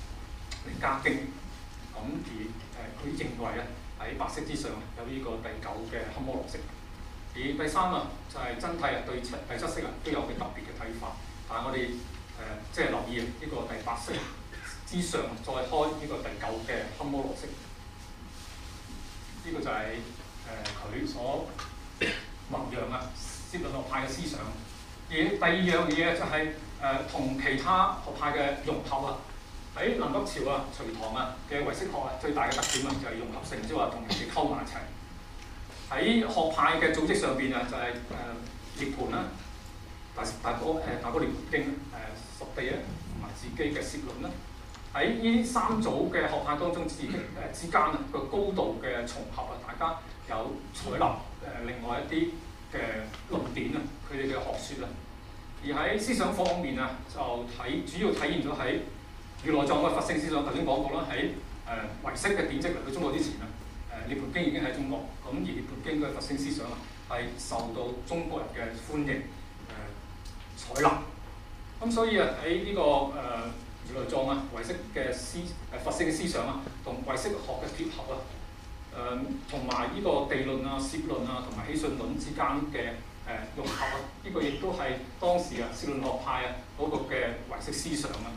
Speaker 2: 《彌迦經》，咁而誒佢、呃、認為啊。喺八識之上有呢個第九嘅堪摩羅識，而第三啊就係、是、真諦啊對七第七識啊都有佢特別嘅睇法，但係我哋誒、呃、即係留意啊呢、這個第八識之上再開呢個第九嘅堪摩羅識，呢、這個就係誒佢所弘揚啊攝論學派嘅思想。而第二樣嘢就係誒同其他學派嘅融合啊。喺南北朝啊、隋唐啊嘅唯識學啊，最大嘅特點啊就係融合性，即係話同人哋溝埋一齊。喺學派嘅組織上邊啊，就係誒涅槃啦、大大哥誒大哥涅槃經、誒、呃、十地啊，同埋自己嘅攝論啦。喺呢三組嘅學派當中，自己誒之間啊個高度嘅重合啊，大家有採納誒另外一啲嘅論點啊，佢哋嘅學説啊。而喺思想方面啊，就睇主要體現咗喺如來藏嘅佛性思想，頭先講過啦，喺誒唯識嘅典籍嚟到中國之前啊，誒涅槃經已經喺中國，咁而涅槃經嘅佛性思想啊，係受到中國人嘅歡迎誒、呃、採納。咁所以啊喺呢個誒如來藏啊唯識嘅思誒、呃、佛性嘅思想啊，同唯識學嘅結合啊，誒同埋呢個地論啊、攝論啊同埋起信論之間嘅誒融合啊，呢、這個亦都係當時啊攝論學派啊嗰個嘅唯識思想啊。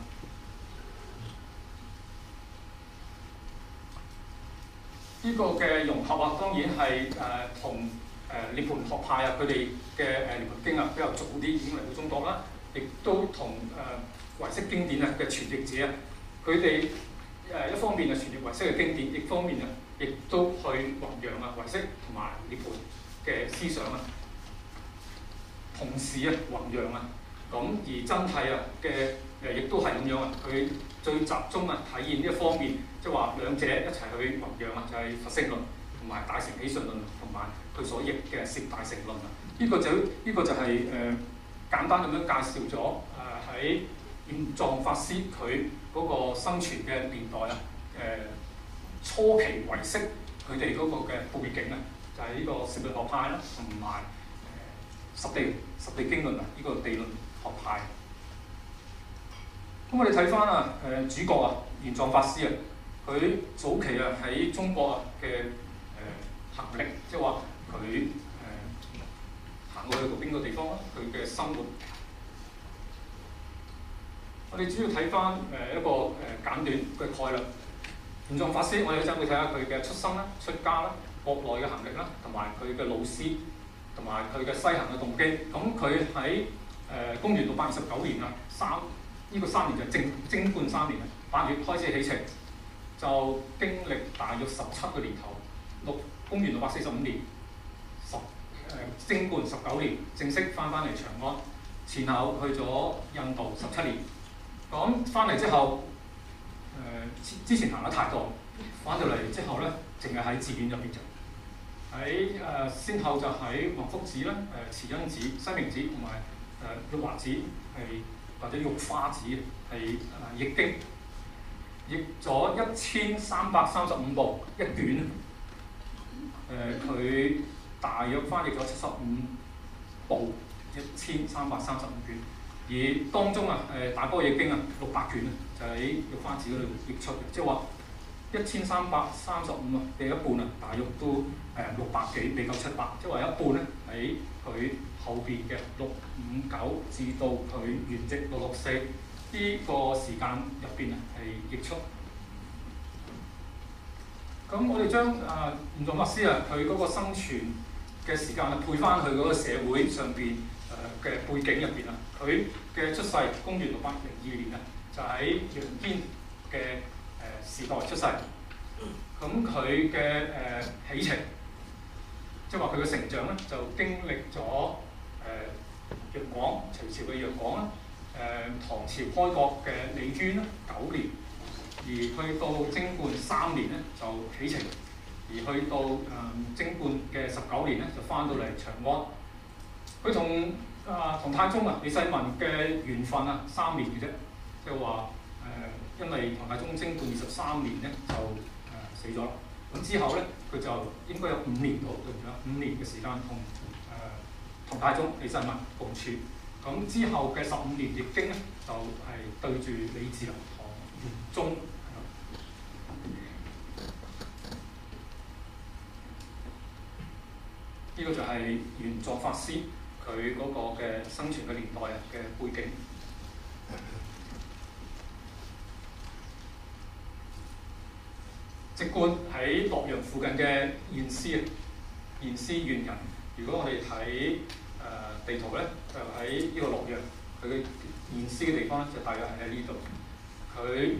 Speaker 2: 呢個嘅融合啊，當然係誒同誒涅槃學派啊，佢哋嘅誒涅槃經啊比較早啲已經嚟到中國啦，亦都同誒唯識經典啊嘅傳譯者啊，佢哋誒一方面啊傳譯唯識嘅經典，一方面啊亦都去弘揚啊唯識同埋涅槃嘅思想啊，同時啊弘揚啊，咁而真諦啊嘅誒亦都係咁樣啊，佢最集中啊體現呢一方面。即係話兩者一齊去弘揚啊，就係、是、佛性論同埋大乘起信論同埋佢所譯嘅攝大乘論啊。呢、這個就呢、這個就係、是、誒、呃、簡單咁樣介紹咗誒喺玄奘法師佢嗰個生存嘅年代啊，誒、呃、初期唯識佢哋嗰個嘅背景啊，就係、是、呢個攝論學派啦，同埋誒十地十地經論啊，呢、這個地論學派。咁我哋睇翻啊誒主角啊玄奘法師啊。佢早期啊喺中國啊嘅誒行歷，即係話佢誒行過去過邊個地方啦，佢嘅生活。我哋主要睇翻誒一個誒簡短嘅概略。玄奘法師，我哋一陣會睇下佢嘅出生啦、出家啦、國內嘅行歷啦，同埋佢嘅老師，同埋佢嘅西行嘅動機。咁佢喺誒公元六百二十九年啊，三呢、這個三年就正貞觀三年啊，八月開始起程。就經歷大約十七個年頭，六公元六百四十五年，十誒貞觀十九年，正式翻返嚟長安，前後去咗印度十七年。咁翻嚟之後，誒、呃、之前行得太多，翻到嚟之後咧，淨係喺寺院入邊做。喺誒、呃、先後就喺弘福寺啦、誒、呃、慈恩寺、西明寺同埋誒玉華寺係或者玉花子係誒譯經，譯咗一千三百三十五部一卷。誒、呃，佢大約翻譯咗七十五部一千三百三十五卷，而當中啊誒大般若經啊六百卷啊，就喺玉花子嗰度譯出嘅，即係話一千三百三十五啊嘅一半啊，大約都誒六百幾，未夠七百，即係話一半咧喺佢後邊嘅六五九至到佢圓寂六六四呢個時間入邊啊係譯出。咁我哋將啊玄奘法師啊佢嗰個生存嘅時間啊配翻去嗰個社會上邊誒嘅背景入邊啊，佢嘅出世公元六百零二年啊，就喺楊堅嘅誒時代出世。咁佢嘅誒起程，即係話佢嘅成長咧，就經歷咗誒楊廣隋朝嘅楊廣啦，誒、呃、唐朝開國嘅李專啦九年，而去到貞觀三年咧就起程，而去到誒貞觀嘅十九年咧就翻到嚟長安。佢同啊同太宗啊李世民嘅緣分啊三年嘅啫，即係話誒因為唐太宗貞觀二十三年咧就死咗啦，咁之後咧，佢就應該有五年到，對唔對啊？五年嘅時間同誒同太宗李世民共處，咁之後嘅十五年譯經咧，就係、是、對住李治能、唐玄宗。呢、這個就係玄奘法師佢嗰個嘅生存嘅年代啊嘅背景。籍貫喺洛陽附近嘅偃師啊，偃師縣人。如果我哋睇誒地圖咧，就喺呢個洛陽，佢嘅偃師嘅地方咧，就大約係喺呢度。佢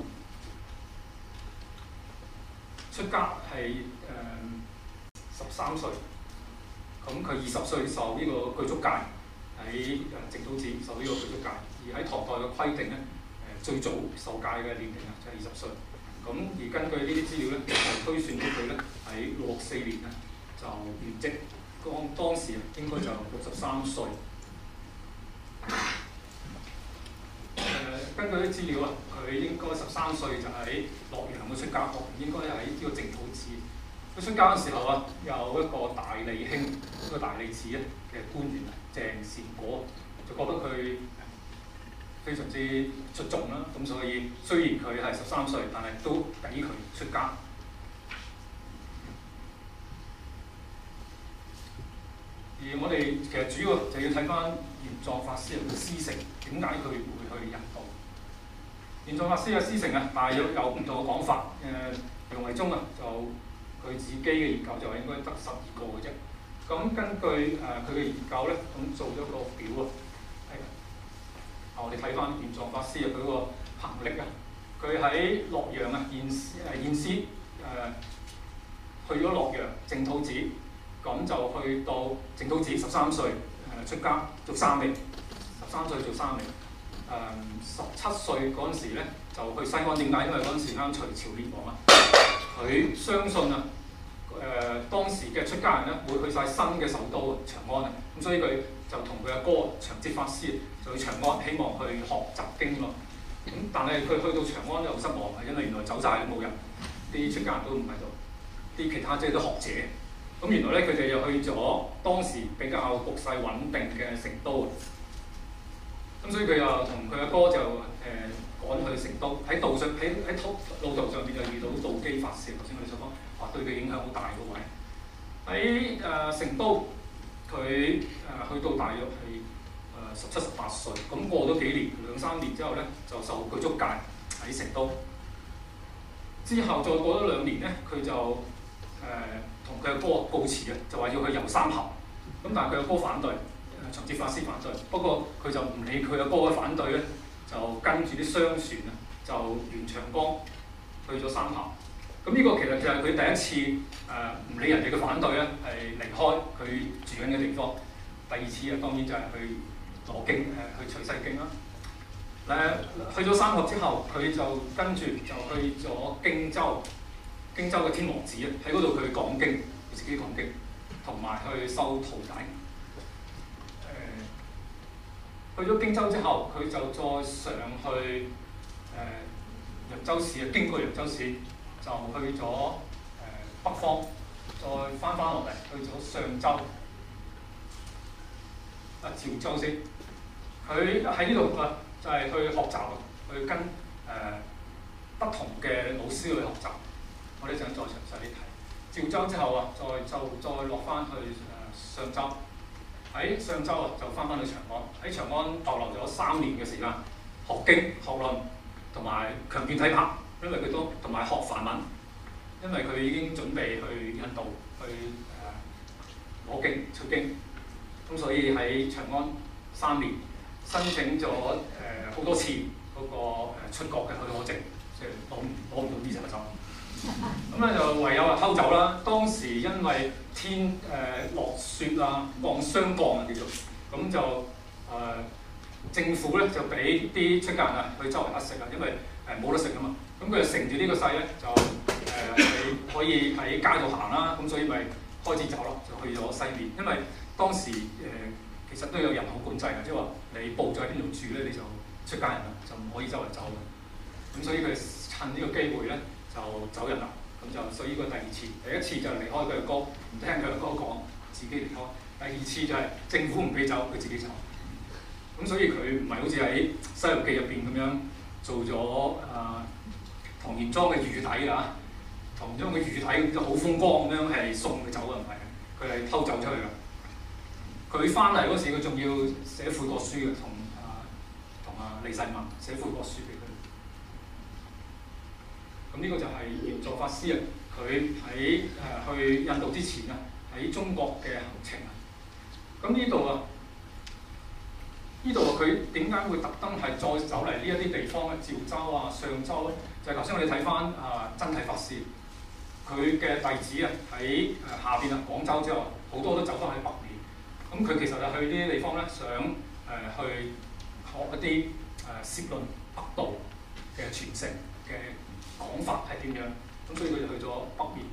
Speaker 2: 出家係誒十三歲，咁佢二十歲受呢個具足戒，喺誒淨土寺受呢個具足戒。而喺唐代嘅規定咧，誒最早受戒嘅年齡啊，就係二十歲。咁而根據呢啲資料咧，就推算到佢咧喺六六四年啊就圓寂，當當時啊應該就六十三歲。誒、呃，根據啲資料啊，佢應該十三歲就喺洛陽嘅出家學，應該喺呢個淨土寺。佢出家嘅時候啊，有一個大利卿，一個大利寺咧嘅官員啊，鄭善果就覺得佢非常之出眾啦，咁所以雖然佢係十三歲，但係都俾佢出家。而我哋其實主要就要睇翻玄奘法師嘅師承，點解佢會去印度？玄奘法師嘅師承啊，大約有唔同嘅講法。誒、呃，楊維宗啊，就佢自己嘅研究就係應該得十二個嘅啫。咁根據誒佢嘅研究咧，咁做咗個表啊。我哋睇翻玄奘法師啊，佢嗰個行歷啊，佢喺洛陽啊，偃師誒偃師誒去咗洛陽淨土寺，咁就去到淨土寺十三歲誒出家做沙彌，十三歲做沙彌，誒十七歲嗰陣時咧就去西安，點解？因為嗰陣時啱隋朝滅亡啊，佢相信啊誒、呃、當時嘅出家人咧會去晒新嘅首都長安啊，咁所以佢就同佢阿哥長捷法師就去長安，希望去學習經咯。咁但係佢去到長安又失望，係因為原來走晒都冇人，啲出家人都唔喺度，啲其他即係啲學者。咁原來咧佢哋又去咗當時比較局勢穩定嘅成都。咁所以佢又同佢阿哥就誒、呃、趕去成都，喺道上喺喺路途上邊就遇到道基法師，頭先我哋所講話對佢影響好大個位。喺誒、呃、成都，佢誒、呃、去到大約係誒十七十八歲，咁過咗幾年兩三年之後咧，就受具足戒喺成都。之後再過咗兩年咧，佢就誒同佢阿哥告辭啊，就話要去遊三峽。咁但係佢阿哥反對，誒長捷法師反對。不過佢就唔理佢阿哥嘅反對咧，就跟住啲商船啊，就沿長江去咗三峽。咁呢個其實就係佢第一次誒唔理人哋嘅反對咧，係離開佢住緊嘅地方。第二次啊，當然就係去攞經誒、呃、去取西經啦。誒、呃、去咗三峽之後，佢就跟住就去咗荊州，荊州嘅天王寺啊，喺嗰度佢講經，佢自己講經，同埋去收徒弟。誒、呃、 去咗荊州之後，佢就再上去誒、呃、揚州市啊，經過揚州市就去咗誒、呃、北方，再翻翻落嚟去咗上州啊趙州先。佢喺呢度啊，就係、是、去學習啊，去跟誒、呃、不同嘅老師去學習。我哋陣間再詳細啲睇。趙州之後啊，再就再落翻去誒上州。喺上州啊，就翻返去長安。喺長安逗留咗三年嘅時間，學經學論同埋強健體魄，因為佢都同埋學梵文，因為佢已經準備去印度去誒攞、呃、經出經，咁所以喺長安三年申請咗誒好多次嗰、那個出國嘅許可證，即係攞唔攞唔到 visa 就走。咁咧就唯有啊偷走啦。當時因為天誒、呃、落雪啊，降霜降啊叫做，咁就誒、呃、政府咧就俾啲出家人啊去周圍乞食啊，因為誒冇、呃、得食啊嘛。咁佢就乘住呢個勢咧，就誒係、呃、可以喺街度行啦。咁所以咪開始走咯，就去咗西面。因為當時誒、呃、其實都有人口管制嘅，即係話你報咗喺邊度住咧，你就出家人啦，就唔可以周圍走嘅。咁所以佢趁呢個機會咧，就走人啦，咁就所以個第二次，第一次就離開佢嘅哥，唔聽佢嘅哥講，自己離開；第二次就係政府唔俾走，佢自己走。咁所以佢唔係好似喺《西遊記》入邊咁樣做咗啊唐玄奘嘅御體啊，唐玄奘嘅御體就好風光咁樣係送佢走嘅，唔係，佢係偷走出去嘅。佢翻嚟嗰時，佢仲要寫悔過書嘅，同啊同啊李世民寫悔過書俾佢。咁呢個就係圓寂法師啊，佢喺誒去印度之前啊，喺中國嘅行程啊。咁呢度啊，呢度啊，佢點解會特登係再走嚟呢一啲地方咧？趙州啊、上州咧，就係頭先我哋睇翻啊真諦法師，佢嘅弟子啊喺誒下邊啊廣州之後，好多都走翻喺北面。咁佢其實係去呢啲地方咧，想誒、呃、去學一啲誒攝論北道嘅傳承嘅講法係點樣？咁所以佢就去咗北面。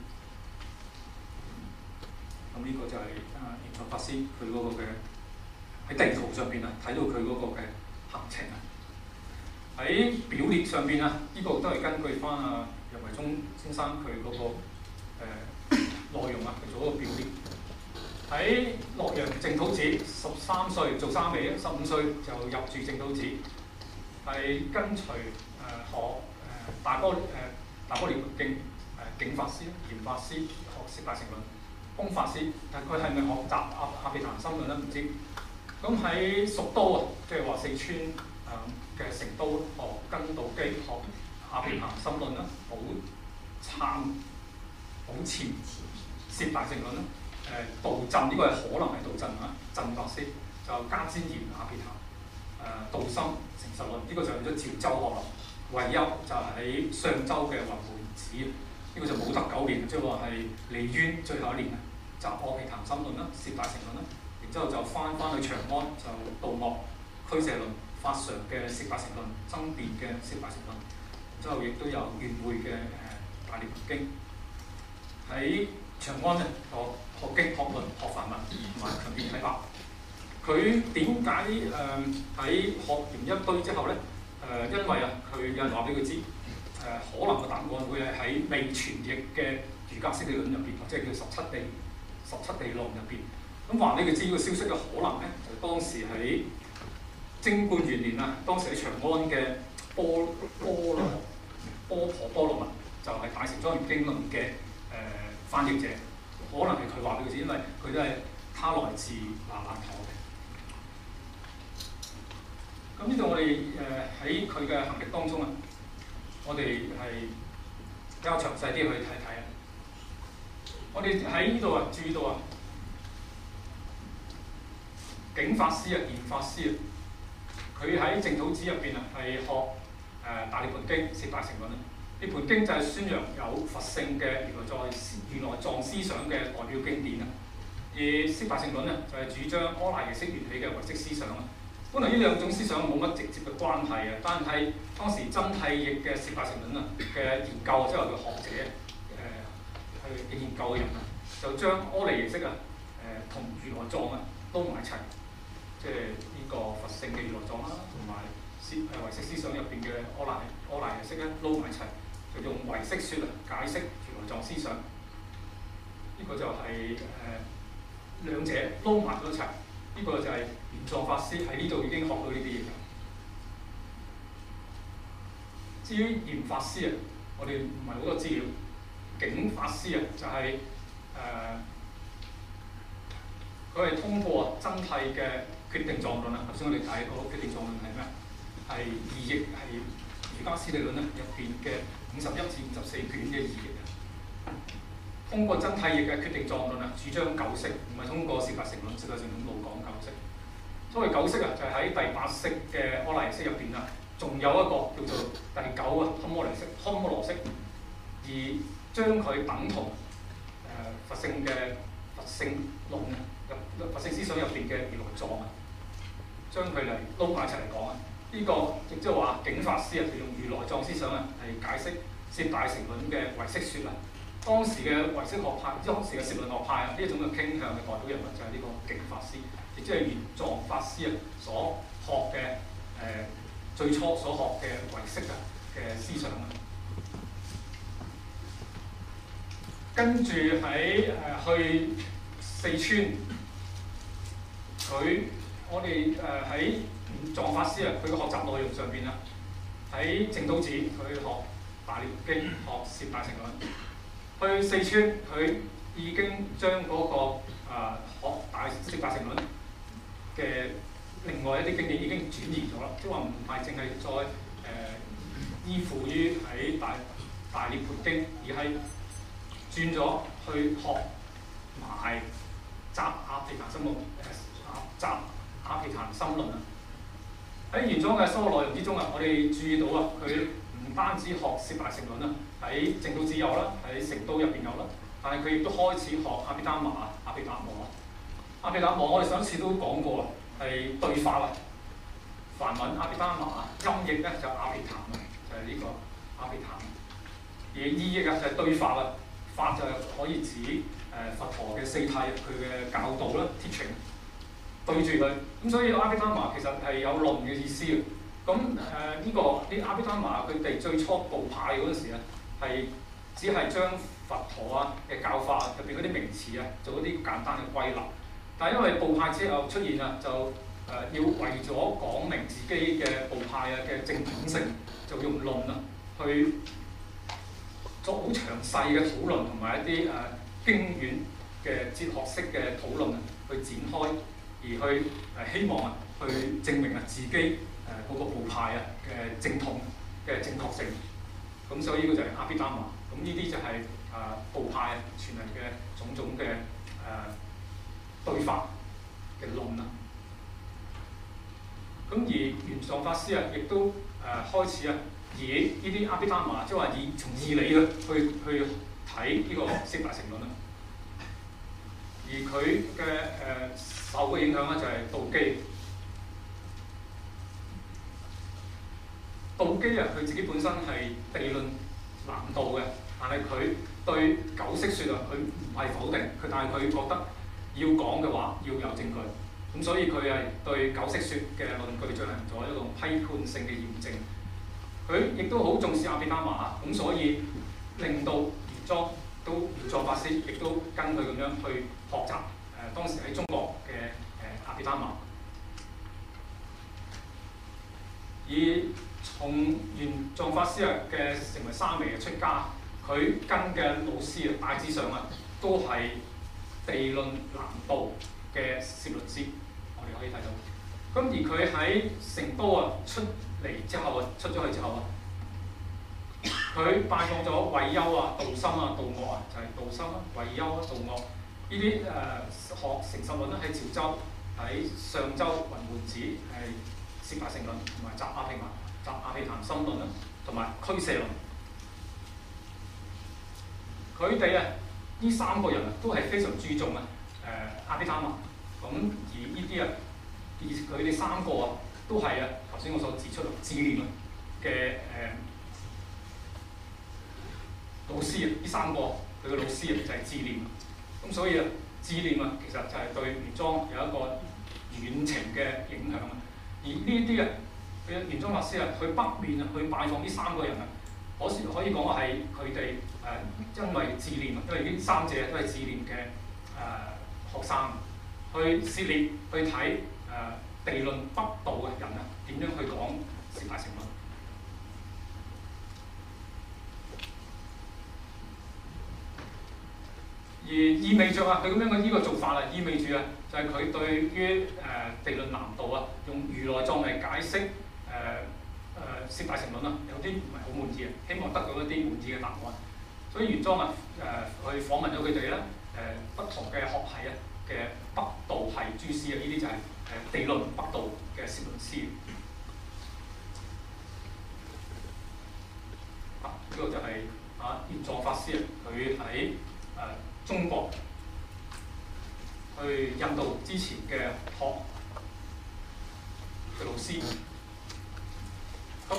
Speaker 2: 咁呢個就係啊圓寂法師佢嗰個嘅喺地圖上邊啊，睇到佢嗰個嘅行程啊。喺表列上邊啊，呢、這個都係根據翻啊楊維忠先生佢嗰、那個誒、呃、內容啊，佢做一個表列。喺洛陽淨土寺，十三歲做沙彌，十五歲就入住淨土寺，係跟隨誒、呃、學誒、呃、大波誒、呃、大波列經誒景法師、嚴法師學攝大乘論，空法師，但佢係咪學習阿阿毗曇心論咧？唔知。咁喺蜀都啊，即係話四川誒嘅成都學根道基學阿毗曇心論啦，寶燦寶纂攝大乘論啦。誒道震呢、這個係可能係道震啊，震法師就加之言阿毗曇誒道心成實論，呢、這個就去咗趙州學啦。唯一就喺上州嘅雲門寺，呢、這個就武德九年，即係話係李淵最後一年啊，集阿毗曇心論啦、攝大乘論啦，然之後就翻翻去長安就道岳俱舍論、法常嘅攝大乘論、爭辯嘅攝大乘論，之後亦都有元會嘅誒大涅槃經。喺長安咧學學經學論學梵文同埋強健體魄。佢點解誒喺學完一堆之後咧？誒、呃，因為啊，佢有人話俾佢知，誒、呃、可能個答案會係喺未傳譯嘅瑜伽釋地論入邊，即係叫十七地十七地論入邊。咁話俾佢知呢個消息嘅可能咧，就係、當時喺貞觀元年啊，當時喺長安嘅波波羅波婆波羅蜜，就係、是、大乘莊嚴經論嘅誒、呃、翻譯者，可能係佢話俾佢知，因為佢都係他來自那爛陀嘅。咁呢度我哋誒喺佢嘅行歷當中啊，我哋係比較詳細啲去睇睇啊。我哋喺呢度啊，注意到啊，景法師啊、嚴法師啊，佢喺淨土寺入邊啊，係學誒、呃、大涅槃經、攝大乘論啊。涅槃經就係宣揚有佛性嘅原來在如來藏思想嘅代表經典啊。而攝大乘論咧就係、是、主張阿賴耶識緣起嘅唯識思想啊。本來呢兩種思想冇乜直接嘅關係嘅，但係當時真諦譯嘅攝大乘論啊嘅研究，即係話佢學者誒去、呃、研究嘅人啊，就將阿賴耶識啊誒同如來藏啊撈埋一齊。 即係呢個佛性嘅如來藏啦，同埋思誒唯識思想入邊嘅阿賴阿賴耶識咧撈埋一齊，就用唯識説啊解釋如來藏思想。呢、這個就係、是、誒、呃、兩者撈埋咗一齊。呢、這個就係玄奘法師喺呢度已經學到呢啲嘢。至於嚴法師啊，我哋唔係好多資料。景法師啊，就係、是、誒，佢、呃、係通過真諦嘅決定狀論啊。頭先我哋睇過決定狀論係咩？係義譯係瑜伽師地論咧入邊嘅五十一至五十四卷嘅義譯啊。通過真諦譯嘅決定狀論啊，主張九識，唔係通過攝大乘論。攝大乘論冇講九識。所謂九識啊，就係、是、喺第八識嘅阿賴耶識入邊啊，仲有一個叫做第九啊堪摩羅識，堪摩羅識，而將佢等同誒、呃、佛性嘅佛性論入佛性思想入邊嘅如來藏啊，將佢嚟撈埋一齊嚟講啊。呢、這個亦即係話景法師啊，就用如來藏思想啊嚟解釋攝大乘論嘅唯識説啊。當時嘅唯識學派，當時嘅攝論學派啊，呢一種嘅傾向嘅代表人物就係呢個景法師，亦即係玄奘法師啊所學嘅誒、呃、最初所學嘅唯識啊嘅思想啊。跟住喺誒去四川，佢我哋誒喺玄奘法師啊，佢嘅學習內容上邊啊，喺淨土寺佢學大涅槃經，學攝大乘論。去四川佢已經將嗰、那個誒、呃、學大攝大乘論嘅另外一啲經典已經轉移咗啦，即係話唔係淨係再誒、呃、依附於喺大大涅槃經，而係轉咗去學埋集阿毗曇心論，誒集阿毗曇心論啊！喺玄奘嘅修學內容之中啊，我哋注意到啊，佢唔單止學攝大乘論啊，喺淨土寺有啦，喺成都入邊有啦，但係佢亦都開始學阿毗達摩啊、阿毗達摩啊。阿毗達摩我哋上次都講過啊，係對法啊，梵文阿毗達摩啊，音譯咧就阿毗曇啊，就係、是、呢個阿毗曇。而意譯啊就係對法啊。法就可以指誒、呃、佛陀嘅四諦，佢嘅教導啦 teaching 對住佢，咁所以阿毗達摩其實係有論嘅意思嘅。咁誒呢個啲阿毗達摩佢哋最初部派嗰陣時咧，係只係將佛陀啊嘅教法入邊嗰啲名詞啊做一啲簡單嘅歸納。但係因為部派之後出現啊，就誒、呃、要為咗講明自己嘅部派啊嘅正統性，就用論啊去作好詳細嘅討論，同埋一啲誒、呃、經院嘅哲學式嘅討論去展開，而去誒、呃、希望啊去證明啊自己誒嗰、呃那個部派啊嘅正統嘅正確性。咁所以呢個就係阿毗達摩。咁呢啲就係、是、誒、呃、部派傳人嘅種種嘅誒、呃、對法嘅論啦。咁而玄奘法師啊，亦都誒、呃、開始啊。以呢啲阿毗達摩，即係話以從義理嘅去去睇呢個攝大乘論啦。而佢嘅誒受嘅影響咧就係道基。道基啊，佢自己本身係地論南道嘅，但係佢對九識説啊，佢唔係否定，佢但係佢覺得要講嘅話要有證據，咁所以佢係對九識説嘅論據進行咗一種批判性嘅驗證。佢亦都好重視阿毗達摩啊，咁所以令到玄奘都玄奘法師亦都跟佢咁樣去學習誒、呃、當時喺中國嘅誒、呃、阿毗達摩。而從玄奘法師啊嘅成為沙彌出家，佢跟嘅老師啊大致上啊都係地論南道嘅攝論師，我哋可以睇到。咁而佢喺成都啊出嚟之後啊，出咗去之後啊，佢拜訪咗慧休啊、道心啊、道岳啊，就係、是、道心啊、慧休啊、道岳呢啲誒學成實論咧，喺潮州、喺上州雲門寺係攝大乘論同埋集阿毗曇、集阿毗曇心論啦，同埋俱舍論。佢哋啊，呢三個人啊，都係非常注重啊誒、呃、阿毗達摩。咁而呢啲啊，而佢哋三個啊，都係啊頭先我所指出嘅自念嘅誒老師啊，呢三個佢嘅老師啊就係自念。咁所以啊，自念啊其實就係對玄奘有一個完遠程嘅影響啊。而呢啲啊嘅玄奘法師啊，去北面啊去拜訪呢三個人啊，可時可以講話係佢哋誒因為自念啊，因為呢三者都係自念嘅誒學生，去涉獵去睇誒、呃、地論北道嘅人啊點樣去講攝大乘論。而意味着啊，佢咁樣嘅呢個做法啊，意味住啊，就係、是、佢對於誒、呃、地論南道啊，用如來藏嚟解釋誒誒攝大乘論啊，有啲唔係好滿意啊，希望得到一啲滿意嘅答案。所以玄奘啊誒去訪問咗佢哋咧，誒、呃、不同嘅學系啊嘅北道系諸師啊，呢啲就係誒地論北道嘅攝論師。啊，呢、這個就係、是、啊玄奘法師啊，佢喺誒中國去印度之前嘅學嘅老師。咁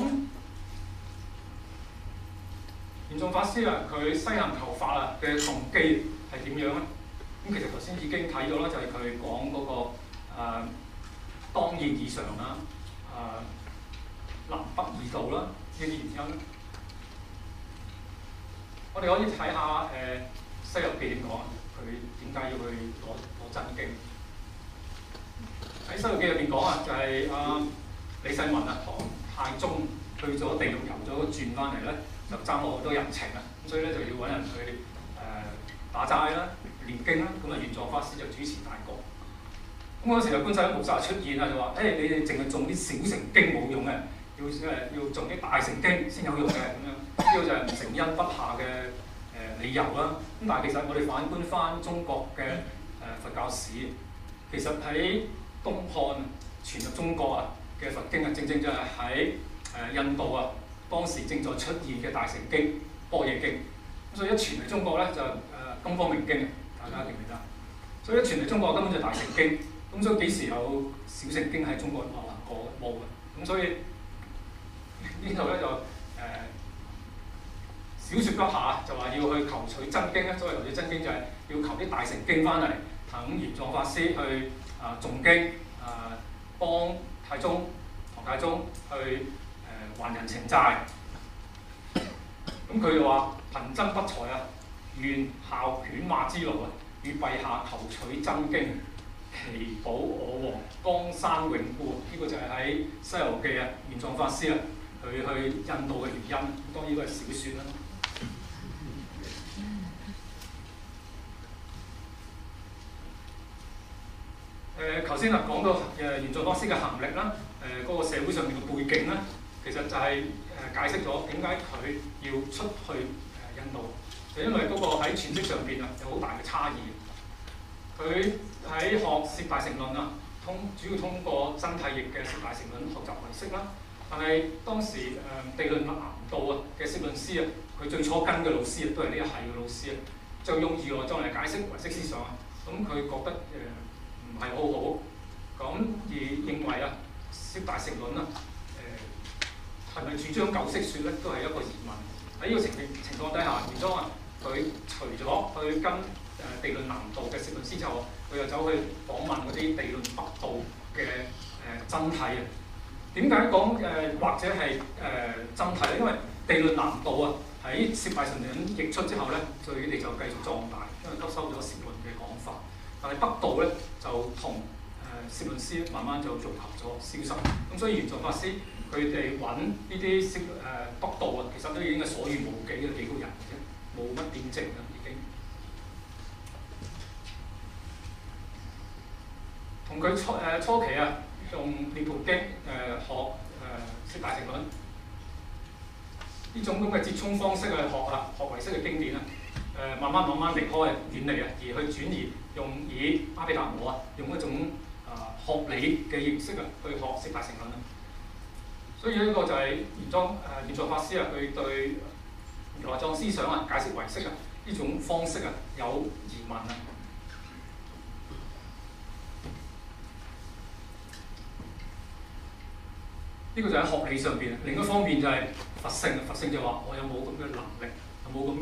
Speaker 2: 玄奘法師啊，佢西行求法啊嘅動機係點樣咧？咁其實頭先已經睇咗啦，就係佢講嗰個誒、呃、當然以上啦，誒、呃、南北二道啦呢啲原因。我哋可以睇下誒《西遊記》點講啊？佢點解要去攞攞真經？喺《西遊記》入邊講啊，就係、是、阿、呃、李世民啊，唐太宗去咗地獄遊咗轉翻嚟咧，就爭我好多人情啊，咁所以咧就要揾人去誒、呃、打齋啦、念經啦，咁啊玄奘法師就主持大局。咁嗰時候觀世音菩薩出現啊，就話：誒、hey, 你哋淨係誦啲小乘經冇用嘅，要誒要誦啲大乘經先有用嘅咁樣。呢個就係唔成因不下嘅誒、呃、理由啦。咁但係其實我哋反觀翻中國嘅誒、呃、佛教史，其實喺東漢傳入中國啊嘅佛經啊，正正就係喺誒印度啊當時正在出現嘅大乘經般若經。咁所以一傳嚟中國咧就誒、呃、金方明經，大家記唔記得？所以一傳嚟中國根本就大乘經。咁所以幾時有小乘經喺中國流行過？冇嘅。咁所以呢度咧就誒。呃小説不下就話要去求取真經咧，所謂求取真經就係要求啲大乘經翻嚟，等玄奘法師去啊誦經啊，幫太宗唐太宗去誒、呃、還人情債。咁佢就話：貧僧不才啊，願效犬馬之勞啊，與陛下求取真經，祈保我王江山永固。呢、這個就係喺《西遊記》啊，玄奘法師啊，佢去印度嘅原因。咁當然都係小説啦。誒頭先啊講到誒玄奘法師嘅行歷啦，誒、呃、嗰、那個社會上面嘅背景啦，其實就係、是、誒、呃、解釋咗點解佢要出去誒、呃、印度，就因為嗰個喺詮釋上邊啊有好大嘅差異。佢喺學攝大乘論啊，通主要通過真諦譯嘅攝大乘論學習唯識啦。但係當時誒、呃、地論南道啊嘅攝論師啊，佢最初跟嘅老師啊都係呢一系嘅老師啊，就用如來藏嚟解釋唯識思想啊。咁佢覺得誒，呃唔係好好，咁而認為啊，攝大乘論啊，誒係咪主張九識說咧，都係一個疑問。喺呢個情情況底下，玄奘啊，佢除咗去跟誒、呃、地論南道嘅攝論師之後，佢又走去訪問嗰啲地論北道嘅誒、呃、真諦啊。點解講誒或者係誒、呃、真諦咧？因為地論南道啊，喺攝大乘論譯出之後咧，佢哋就繼續壯大，因為吸收咗攝論嘅講法。但係北道咧就同誒攝論師慢慢就融合咗消失，咁所以玄奘法師佢哋揾呢啲攝誒北道啊，其實都已經係所餘無幾嘅幾個人嘅啫，冇乜點證啦已經。同佢初誒、呃、初期啊，用《涅槃經》誒、呃、學誒攝、呃、大乘論呢種咁嘅折衷方式去學啊，學唯識嘅經典啊。誒、呃、慢慢慢慢離開遠離啊，而去轉移用以阿毗達摩啊，用一種啊、呃、學理嘅形式啊，去學攝大乘論啊。所以呢個就係玄奘誒玄奘法師啊，佢對如來藏思想啊、解釋唯識啊呢種方式啊有疑問啊。呢、這個就喺學理上邊，另一方面就係佛性，佛性就話我有冇咁嘅能力，有冇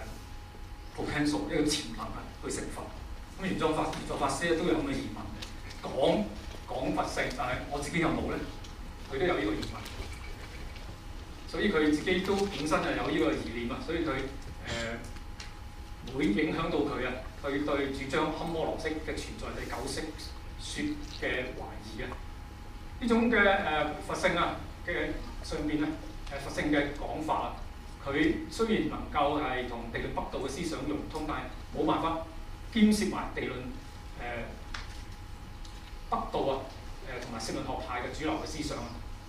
Speaker 2: 咁嘅誒。potential 一個潛能啊，去成佛。咁玄奘法玄奘法師咧都有咁嘅疑問嘅。 講講佛性，但係我自己有冇咧？佢都有呢個疑問，所以佢自己都本身係有呢個疑念啊，所以佢誒、呃、會影響到佢啊，佢對主張堪摩羅式嘅存在第九式說嘅懷疑啊，呢種嘅誒、呃、佛性啊嘅上邊咧誒佛性嘅講法啊，佢雖然能夠係同地論北道嘅思想融通，但係冇辦法兼涉埋地論誒、呃、北道啊誒同埋釋論學派嘅主流嘅思想啊。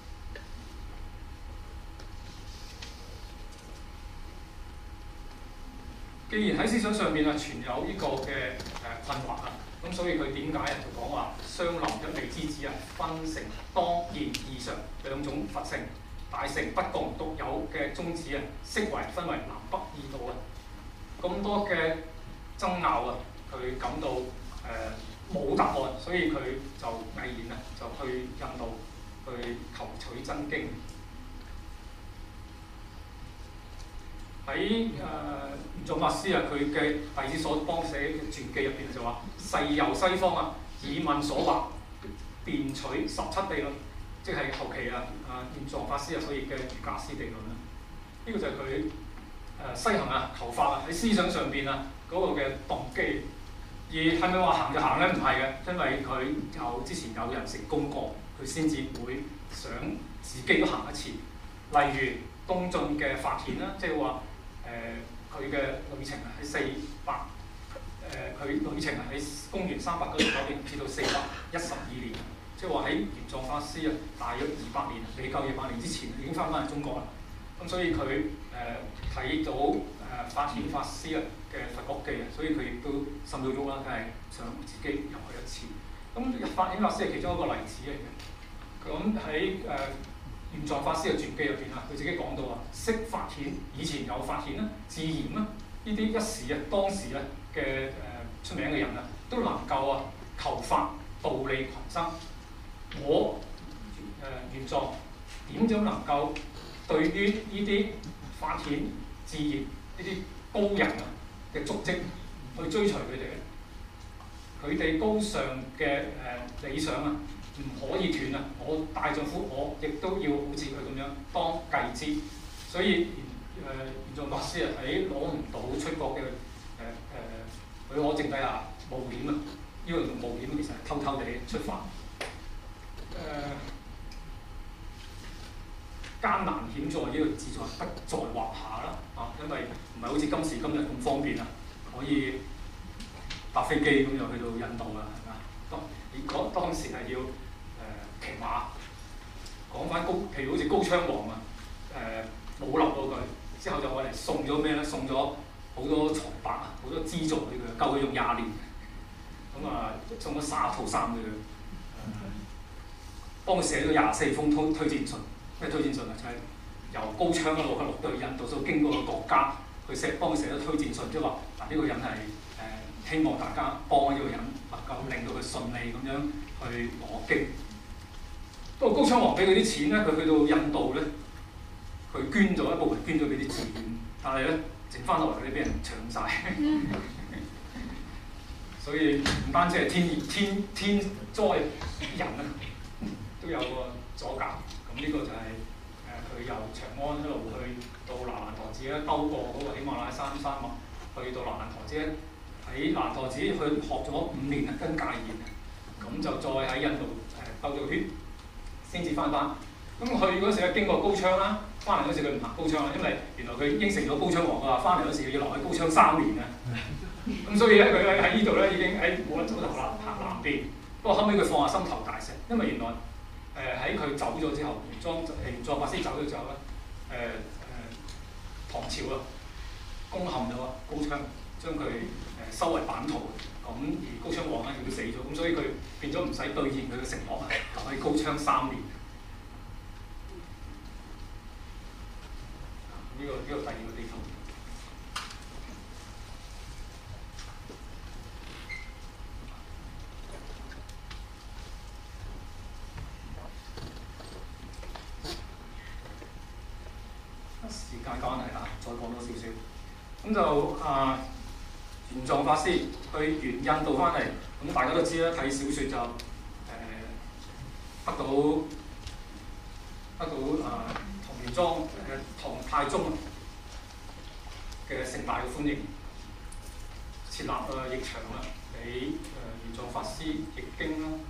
Speaker 2: 既然喺思想上邊啊存有呢個嘅誒困惑啊，咁所以佢點解啊就講話雙林一味之子啊，分成當然異常兩種佛性，大乘不共獨有嘅宗旨啊，釋為分為南北二道啊，咁多嘅爭拗啊，佢感到誒冇、呃、答案，所以佢就毅然啊就去印度去求取真經。喺誒玄奘法師啊，佢嘅弟子所幫寫嘅傳記入邊就話：誓遊西方啊，以問所惑，辯取十七地論，即係後期啊啊玄奘法師啊所以嘅瑜伽師地論啦。呢、這個就係佢誒西行啊求法啊喺思想上邊啊嗰個嘅動機。而係咪話行就行咧？唔係嘅，因為佢有之前有人成功過，佢先至會想自己都行一次。例如東晉嘅法顯啦，即係話。誒佢嘅旅程係四百誒佢旅程係喺公元三百九十九年至到四百一十二年，即係話喺玄奘法師啊，大約二百年未夠二百年之前已經翻返嚟中國啦。咁所以佢誒睇到誒、呃、法顯法師啊嘅佛國記啊，所以佢亦都心咗喐啦，佢係想自己入去一次。咁法顯法師係其中一個例子嚟嘅。咁喺誒玄奘法師嘅傳記入邊啊，佢自己講到啊，釋法顯以前有法顯啦、智嚴啦，呢啲一時啊、當時啊嘅誒出名嘅人啊，都能夠啊求法度利群生。我誒玄奘點樣能夠對於呢啲法顯、智嚴呢啲高人啊嘅足跡去追隨佢哋咧？佢哋高尚嘅誒、呃、理想啊！唔可以斷啊！我大丈夫，我亦都要好似佢咁樣當繼之。所以誒玄奘法師啊，喺攞唔到出國嘅誒誒許可證底下冒險啊！呢個叫冒險，其實係偷偷地出發。誒、呃、艱難險在呢個志在不在話下啦啊！因為唔係好似今時今日咁方便啊，可以搭飛機咁就去到印度啦，係嘛？當如果當時係要騎馬講翻高，譬如好似高昌王啊，誒冇留到佢，之後就我哋送咗咩咧？送咗好多財帛啊，好多資助俾佢，夠佢用廿年。咁啊，送咗卅套衫俾佢，幫佢寫咗廿四封推推薦信。咩推薦信啊？就係、是、由高昌一路一路到印度，所經過嘅國家，佢寫幫佢寫咗推薦信，即係話嗱呢個人係誒、呃、希望大家幫呢個人能夠令到佢順利咁樣去攞經。不過高昌王俾佢啲錢咧，佢去到印度咧，佢捐咗一部分，捐咗俾啲寺院，但係咧剩翻落嚟嗰啲俾人搶晒。所以唔單止係天天天災人啊，都有個阻隔。咁呢個就係誒佢由長安一路去到那蘭陀寺咧，兜過嗰個喜馬拉雅山山脈，去到那蘭陀寺咧，喺那蘭陀寺佢學咗五年啊跟戒嚴，咁就再喺印度誒兜咗圈。先至翻返，咁去嗰時咧經過高昌啦，翻嚟嗰時佢唔行高昌啦，因為原來佢應承咗高昌王㗎，翻嚟嗰時佢要留喺高昌三年啊。咁所以咧佢喺喺呢度咧已經喺冇得走頭啦，行南邊。不過後尾佢放下心頭大石，因為原來誒喺佢走咗之後，玄奘玄奘法師走咗之後咧，誒、呃、誒、呃、唐朝啊攻陷咗高昌，將佢誒收為版圖。咁而高昌王咧亦都死咗，咁所以佢變咗唔使兌現佢嘅承諾啊，留喺高昌三年。呢、這個呢、這個第二個地方。時間關係啊，再講多少少。咁就啊。玄奘法師去完印度翻嚟，咁大家都知啦，睇小説就得到得到誒唐玄奘誒唐太宗嘅盛大嘅歡迎，設立啊譯場啦，俾誒玄奘法師譯經啦。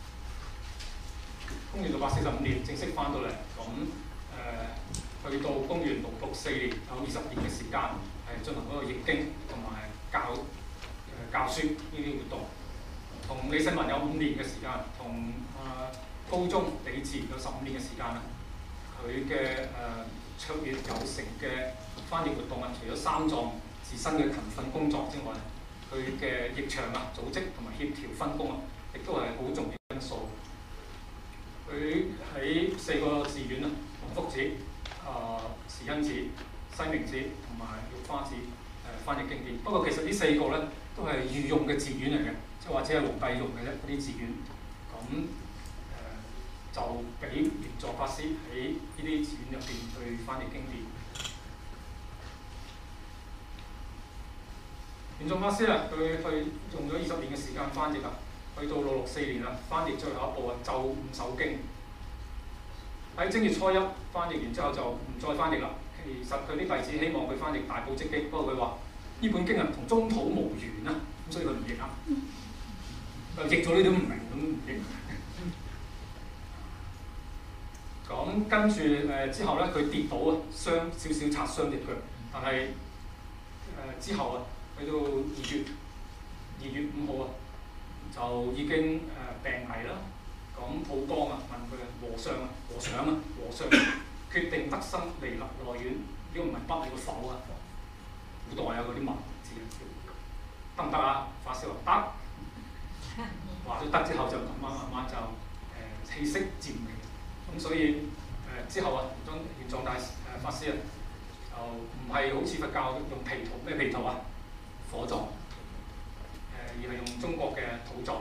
Speaker 2: 公元六百四十五年正式翻到嚟，咁誒去到公元六六四年有二十年嘅時間，係進行嗰個譯經同埋教誒、呃、教書呢啲活動。同李世民有五年嘅時間，同誒、呃、高宗李治有十五年嘅時間啦。佢嘅誒卓越有成嘅翻譯活動啊，除咗三藏自身嘅勤奮工作之外，佢嘅譯場啊、組織同埋協調分工啊，亦都係好重要因素。佢喺四個寺院啊，龍福寺、啊慈恩寺、西明寺同埋玉花寺誒、呃、翻譯經典。不過其實呢四個咧都係御用嘅寺院嚟嘅，即係或者係皇帝用嘅啫嗰啲寺院。咁誒、呃、就俾玄奘法師喺呢啲寺院入邊去翻譯經典。玄奘法師啊，佢去用咗二十年嘅時間翻譯啊。去到六六四年啦，翻譯最後一部啊《咒五首經》。喺正月初一翻譯完之後就唔再翻譯啦。其實佢啲弟子希望佢翻譯《大寶積經》，不過佢話呢本經啊同中土無緣啊，咁所以佢唔譯啊。佢譯咗呢啲都唔明，咁唔譯。咁跟住誒、呃、之後咧，佢跌倒啊，傷少少擦傷隻腳，但係誒、呃、之後啊，去到二月二月五號啊。就已經誒、呃、病危啦，咁普光啊問佢和尚啊和尚啊和尚決定得生彌勒內院，呢個唔係北，係個否啊，古代有嗰啲文字得唔得啊？法師話得，話咗得之後就慢慢慢慢就誒、呃、氣息漸微，咁所以誒、呃、之後啊，玄奘玄奘大誒、呃、法師啊就唔係好似佛教用皮圖咩皮圖啊火葬。而係用中國嘅土葬。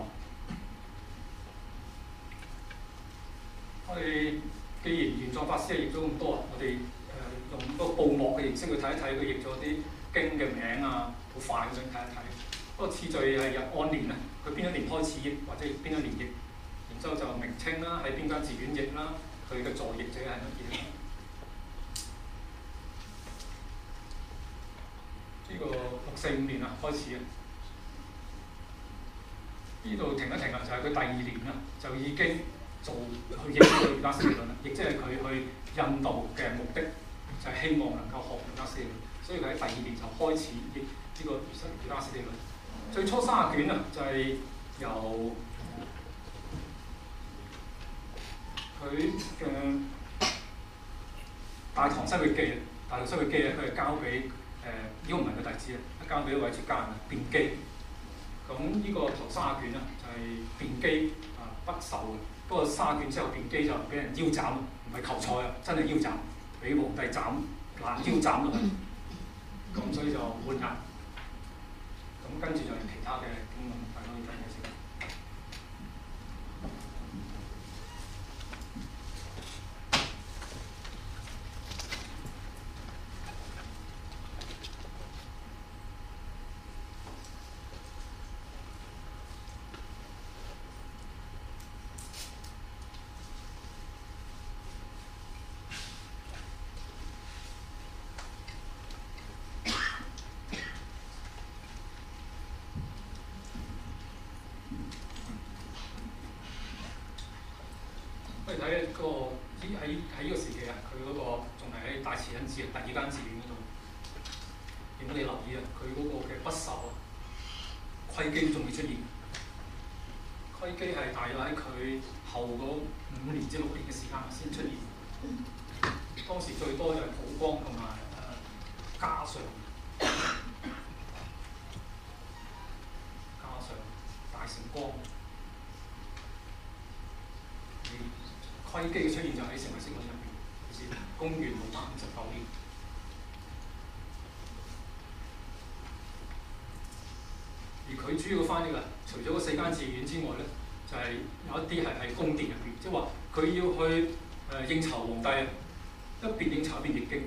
Speaker 2: 我哋既然玄奘法師係譯咗咁多，我哋誒、呃、用嗰個布幕嘅形式去睇一睇，佢譯咗啲經嘅名啊，好快咁樣睇一睇。嗰個次序係日按年啊，佢邊一年開始譯，或者邊一年譯，然之後就名稱啦，喺邊間寺院譯啦，佢嘅助譯者係乜嘢？呢、這個六四五年啊開始啊。呢度停一停啊，就係、是、佢第二年啦，就已經做去譯呢個瑜伽師地論啦，亦即係佢去印度嘅目的，就係、是、希望能夠學瑜伽師地論，所以佢喺第二年就開始譯呢個瑜伽師地論。最初三十卷啊，就係、是、由佢嘅大唐西域記啊，大唐西域記啊，佢係交俾誒呢個唔係佢弟子啊，交俾一位出家人啊，辯機。咁呢個頭三十卷啊，就係辯機啊不受嘅。不過三十卷之後，辯機就俾人腰斬，唔係求賽啊，真係腰斬，俾皇帝斬攔腰斬落去。咁所以就換人。咁跟住就係其他嘅經文，大家可以睇睇先。睇嗰個喺喺呢個時期啊，佢嗰個仲係喺大慈恩寺第二間寺院嗰度。如果你留意啊，佢嗰個嘅不受啊，窺基仲未出現。窺基係大約喺佢後嗰五年至六年嘅時間先出現。當時最多就係普光同埋誒嘉上，嘉上大成光。窺基嘅出現就喺成唯識論入邊，係公元六百五十九年。而佢主要嘅翻譯啊，除咗嗰四間寺院之外咧，就係、是、有一啲係喺宮殿入邊，即係話佢要去誒、呃、應酬皇帝啊，一邊應酬一邊譯經。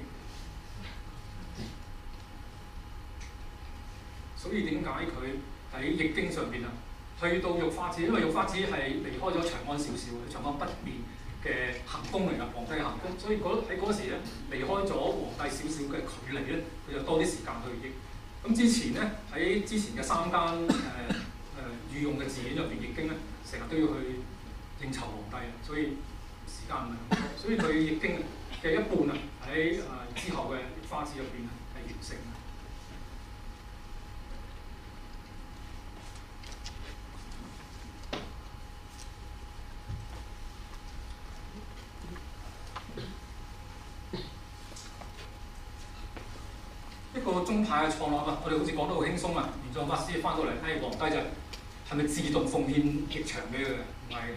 Speaker 2: 所以點解佢喺譯經上邊啊去到玉花寺，因為玉花寺係離開咗長安少少嘅，長安北面嘅行宮嚟㗎，皇帝嘅行宮，所以喺嗰時咧離開咗皇帝少少嘅距離咧，佢就多啲時間去譯。咁之前咧喺之前嘅三間誒誒御用嘅寺院入邊譯經咧，成日都要去應酬皇帝，所以時間唔係咁多，所以佢譯經嘅一半啊喺誒之後嘅玉花寺入邊係完成。一個宗派嘅創立啊，我哋好似講得好輕鬆啊！玄奘法師翻到嚟，誒皇帝就係咪自動奉獻譯場俾佢嘅？唔係嘅。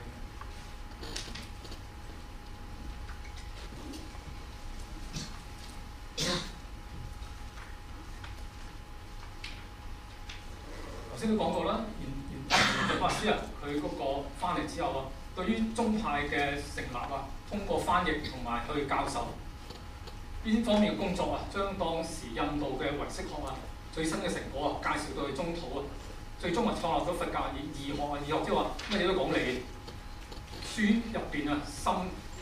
Speaker 2: 頭先都講過啦，玄玄奘法師啊，佢嗰個翻嚟之後啊，對於宗派嘅成立啊，通過翻譯同埋去教授。呢方面嘅工作啊，將當時印度嘅唯識學啊最新嘅成果啊介紹到去中土啊，最終啊創立咗佛教義義學啊，義學即係話乜嘢都講理，書入邊啊深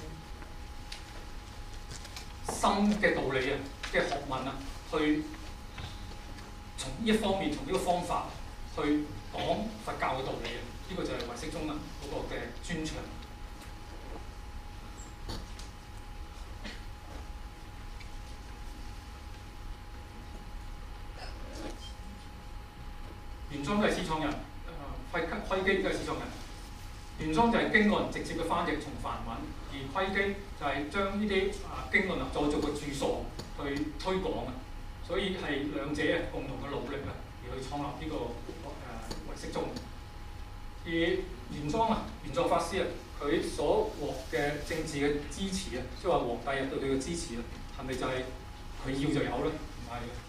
Speaker 2: 深嘅道理啊嘅學問啊，去從呢一方面從呢個方法去講佛教嘅道理啊，呢、這個就係唯識宗啊嗰個嘅專長。玄奘都係始創人，誒窺窺基都係始創人。玄奘就係經論直接嘅翻譯從梵文，而窺基就係將呢啲啊經論啊再做個注疏去推廣啊，所以係兩者共同嘅努力啊，而去創立呢、這個誒唯識宗。而玄奘啊，玄奘法師啊，佢所獲嘅政治嘅支持啊，即係話皇帝啊對佢嘅支持啊，係咪就係佢要就有咧？唔係嘅。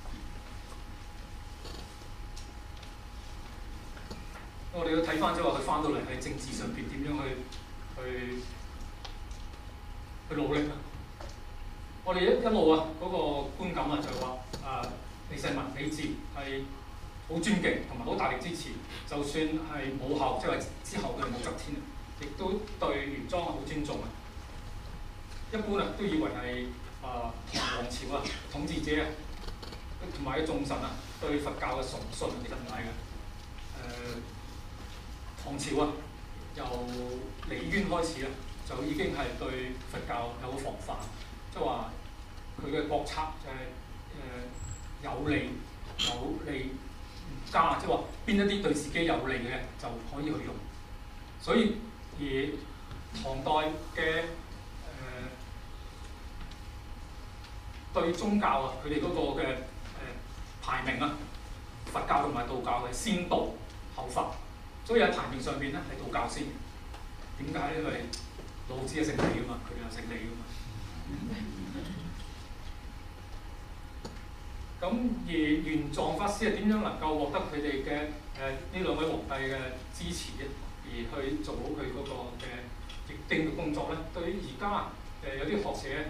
Speaker 2: 我哋要睇翻即係話佢翻到嚟喺政治上邊點樣去去去努力啊！我哋一一路啊嗰、那個觀感啊就係話啊李世民李治係好尊敬同埋好大力支持，就算係母后即係、就是、之後嘅武則天啊，亦都對玄奘好尊重啊！一般啊都以為係啊唐王朝啊統治者啊同埋啲眾臣啊對佛教嘅崇信，其實唔係嘅誒。呃唐朝啊，由李淵開始啊，就已經係對佛教有個防範，即係話佢嘅國策就係、是、誒、呃、有利有利唔加，即係話邊一啲對自己有利嘅就可以去用。所以而唐代嘅誒、呃、對宗教啊，佢哋嗰個嘅誒、呃、排名啊，佛教同埋道教係先道後佛。所以喺排名上邊咧係道教先，點解？因為老子係姓李噶嘛，佢又姓李噶嘛。咁而玄奘法師係點樣能夠獲得佢哋嘅誒呢兩位皇帝嘅支持，而去做好佢嗰個嘅譯經嘅工作咧？對於而家誒有啲學者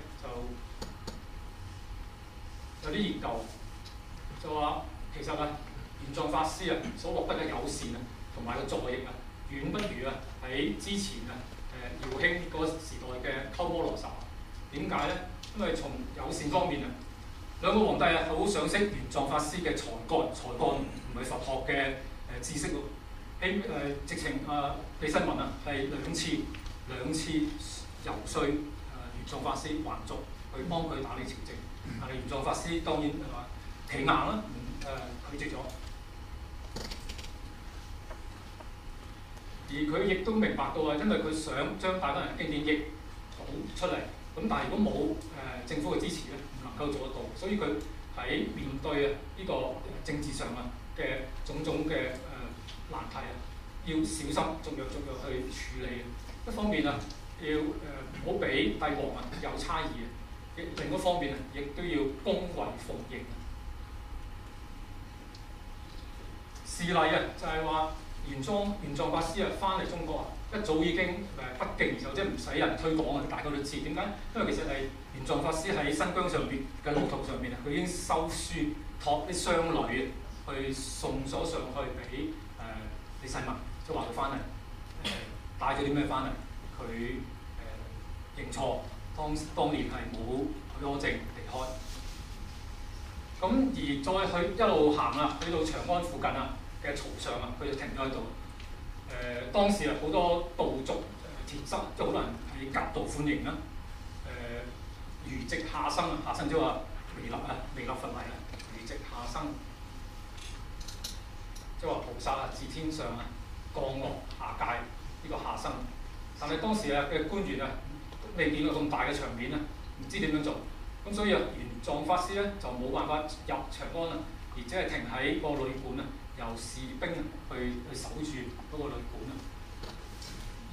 Speaker 2: 就有啲研究，就話其實啊玄奘法師啊所獲得嘅友善啊，同埋個助益啊，遠不如啊喺之前啊誒姚興嗰個時代嘅鳩摩羅什。點解咧？因為從友善方面啊，兩個皇帝啊好賞識玄奘法師嘅才幹，才幹唔係佛學嘅誒知識喎。希誒直情啊李世民啊係兩次兩次遊說誒玄奘法師還俗，去幫佢打理朝政。但係玄奘法師當然係嘛企硬啦，誒、呃、拒絕咗。而佢亦都明白到啊，因為佢想將大部分人經典譯好出嚟，咁但係如果冇誒、呃、政府嘅支持咧，唔能夠做得到，所以佢喺面對啊呢個政治上啊嘅種種嘅誒、呃、難題啊，要小心逐樣逐樣去處理。一方面啊，要誒唔好俾帝王啊有差異啊；另一方面啊，亦都要恭維奉迎。事例啊，就係、是、話。玄奘玄奘法師啊，翻嚟中國啊，一早已經誒不脛而走，即係唔使人推廣啊，大家都知點解？因為其實係玄奘法師喺新疆上邊嘅路途上面啊，佢已經收書託啲商旅去送咗上去俾誒李世民， 即係話佢翻嚟誒帶咗啲咩翻嚟，佢誒認錯，當當年係冇許可證離開。咁而再去一路行啊，去到長安附近啊嘅槽上啊，佢就停咗喺度。誒、呃、當時啊好多道族鐵塞，即係好多人喺夾道歡迎啦。誒、呃、餘直下生啊，下生即係話彌勒啊，彌勒佛嚟啊，餘直下生，即係話菩薩啊自天上啊降落下界呢、這個下生。但係當時啊嘅官員啊未見過咁大嘅場面啊，唔知點樣做。咁所以啊，玄奘法師咧就冇辦法入長安啊，而只係停喺個旅館啊，由士兵去去守住嗰個旅館啊。而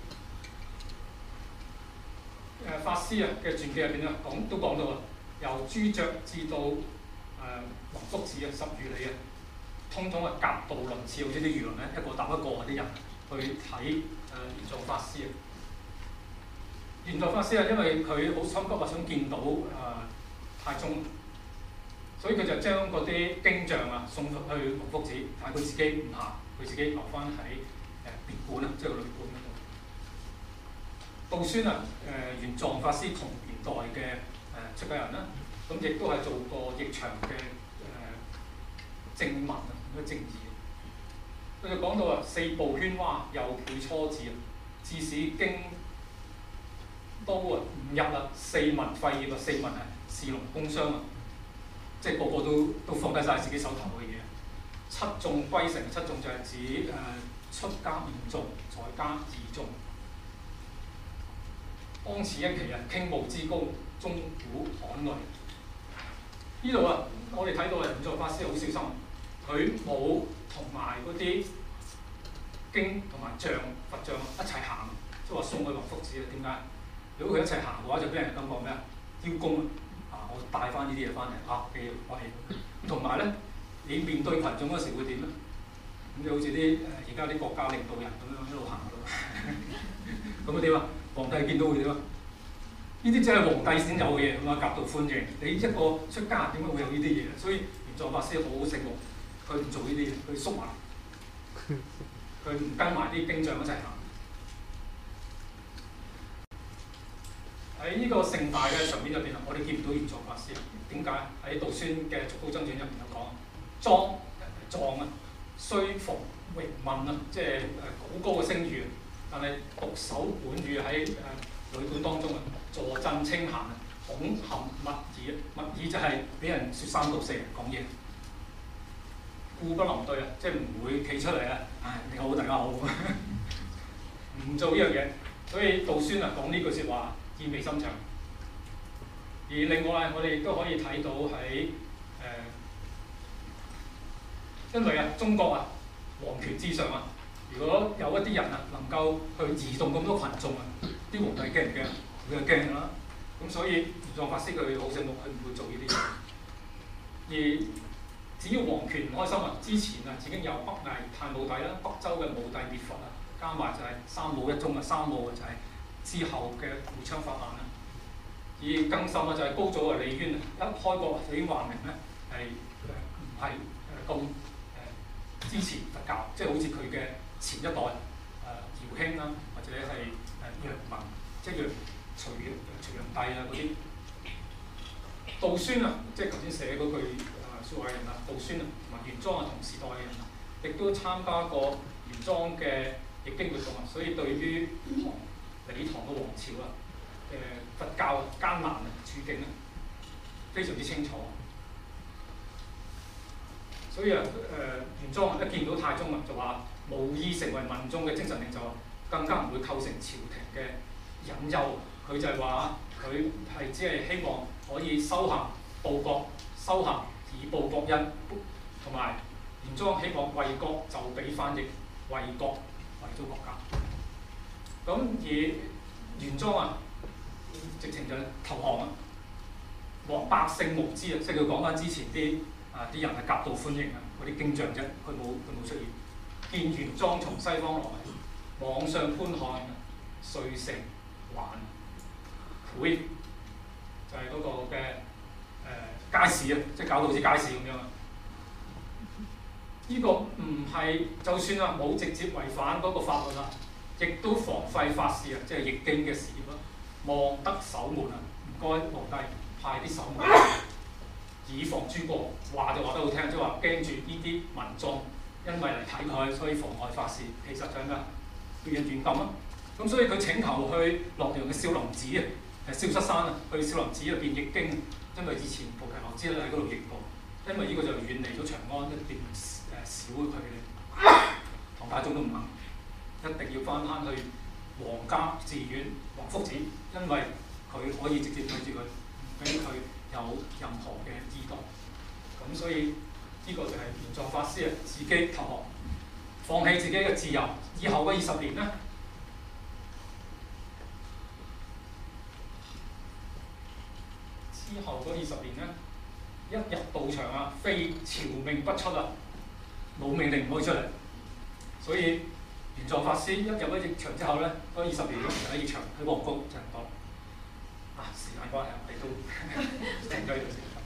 Speaker 2: 誒、呃、法師啊嘅傳記入邊咧講都講到啊，由朱雀至到誒弘福寺啊十餘里啊，通通係夾道輪次，好似啲輿論咧一個搭一個啲人去睇誒玄奘法師啊。玄奘法師啊，因為佢好心急啊，想見到誒、呃、太宗，所以佢就將嗰啲經像啊送去弘福寺，但係佢自己唔行，佢自己留翻喺誒別館啊，即係個旅館嗰度。道宣啊，誒玄奘法師同年代嘅誒、呃、出家人啦，咁亦都係做過譯場嘅誒正文啊，咁嘅正義。佢就講到啊，四部喧嘩，又配初字啊，致使經都啊五日啊，四民廢業啊，四民係士農工商啊，即係個個都都放低晒自己手頭嘅嘢。七眾歸成，七眾就係指誒、呃、出家五眾，在家二眾。當此一期啊，傾慕之高，鐘鼓罕類。呢度啊，我哋睇到啊，玄奘法師好小心，佢冇同埋嗰啲經同埋像佛像一齊行，即係話送去弘福寺啊？點解？如果佢一齊行嘅話，就俾人感覺咩啊？邀功啊！我帶翻呢啲嘢翻嚟啊嘅我係。同埋咧，你面對群眾嗰時會點咧？咁就好似啲誒而家啲國家領導人咁樣一路行到，咁啊點啊？皇帝見到會點啊？呢啲真係皇帝先有嘅嘢咁啊，夾道歡迎。你一個出家點解會有呢啲嘢？所以玄奘法師好醒目，佢唔做呢啲嘢，佢縮埋，佢唔跟埋啲經像一齊行。喺呢個盛大嘅場面入邊啊，我哋見唔到玄奘法師。點解？喺道宣嘅《續高僧傳》入邊有講，莊壯啊，雖逢榮問啊，即係誒好高嘅聲譽，但係獨守本語喺誒旅館當中啊，坐鎮清閒啊，恐陷密議啊，密議就係俾人説三道四講嘢，故不臨對啊，即係唔會企出嚟啊，唉你好大家好，唔做呢樣嘢。所以道宣啊講呢句説話，意味深長。而另外，我哋亦都可以睇到喺誒、呃，因為啊，中國啊，皇權之上啊，如果有一啲人啊，能夠去移動咁多群眾啊，啲皇帝驚唔驚？佢就驚啦。咁所以玄奘法師佢好醒目，佢唔會做呢啲嘢。而只要皇權唔開心啊，之前啊已經有北魏太武帝啦、北周嘅武帝滅佛啊，加埋就係三武一宗啊，三武就係之後嘅會昌法難啦。而更甚嘅就係高祖啊李淵啊，一開國就已經話明咧係誒唔係誒咁誒支持佛教，即係好似佢嘅前一代誒姚興啦，或者係誒楊文，即係楊隋隋煬帝啊嗰啲。道宣啊，即係頭先寫嗰句誒説話嘅人啊，道宣啊同埋玄奘啊同時代嘅人啊，亦都參加過玄奘嘅譯經活動啊，所以對於唐李唐嘅王朝啊。誒、呃、佛教艱難嘅處境咧，非常之清楚。所以啊，誒、呃、玄奘一見到太宗啊，就話無意成為民眾嘅精神領袖，更加唔會構成朝廷嘅隱憂。佢就係話佢係只係希望可以修行報國，修行以報國恩，同埋玄奘希望為國就俾翻譯，為國為咗國家。咁而玄奘啊，直情就投降啊！和百姓無知啊，即係佢講翻之前啲啊啲人係夾道歡迎啊，嗰啲經像啫，佢冇佢冇出現。見玄奘從西方來，網上觀看，遂成還倍，就係、是、嗰個嘅誒、呃、街市啊，即係搞到好似街市咁樣啊！
Speaker 3: 呢個唔係就算啊冇直接違反嗰個法律啦，亦都妨費法事啊，即係譯經嘅事業啦。望得守門啊，唔該皇帝派啲守門，以防諸過。話就話得好聽，即係話驚住呢啲民眾因為嚟睇佢，所以妨礙法事。其實就係咩啊？叫人軟禁啊！咁所以佢請求去洛陽嘅少林寺啊，係少室山啊，去少林寺入邊譯經。因為以前菩提老師咧喺嗰度譯過，因為呢個就遠離咗長安一段誒小嘅距離，唐太宗都唔肯，一定要翻返去皇家寺院皇福寺，因為佢可以直接對住佢，唔俾佢有任何嘅意見。咁所以呢個就係玄奘法師啊，自己投降，放棄自己嘅自由。以後嘅二十年咧。之後嗰二十年咧，一入道場啊，非朝命不出啊，冇命令唔可以出嚟。所以玄奘法師一入咗譯場之後咧，嗰二十年咧喺譯場喺皇宮就唔多。啊，時間關係，我哋都停咗呢度先。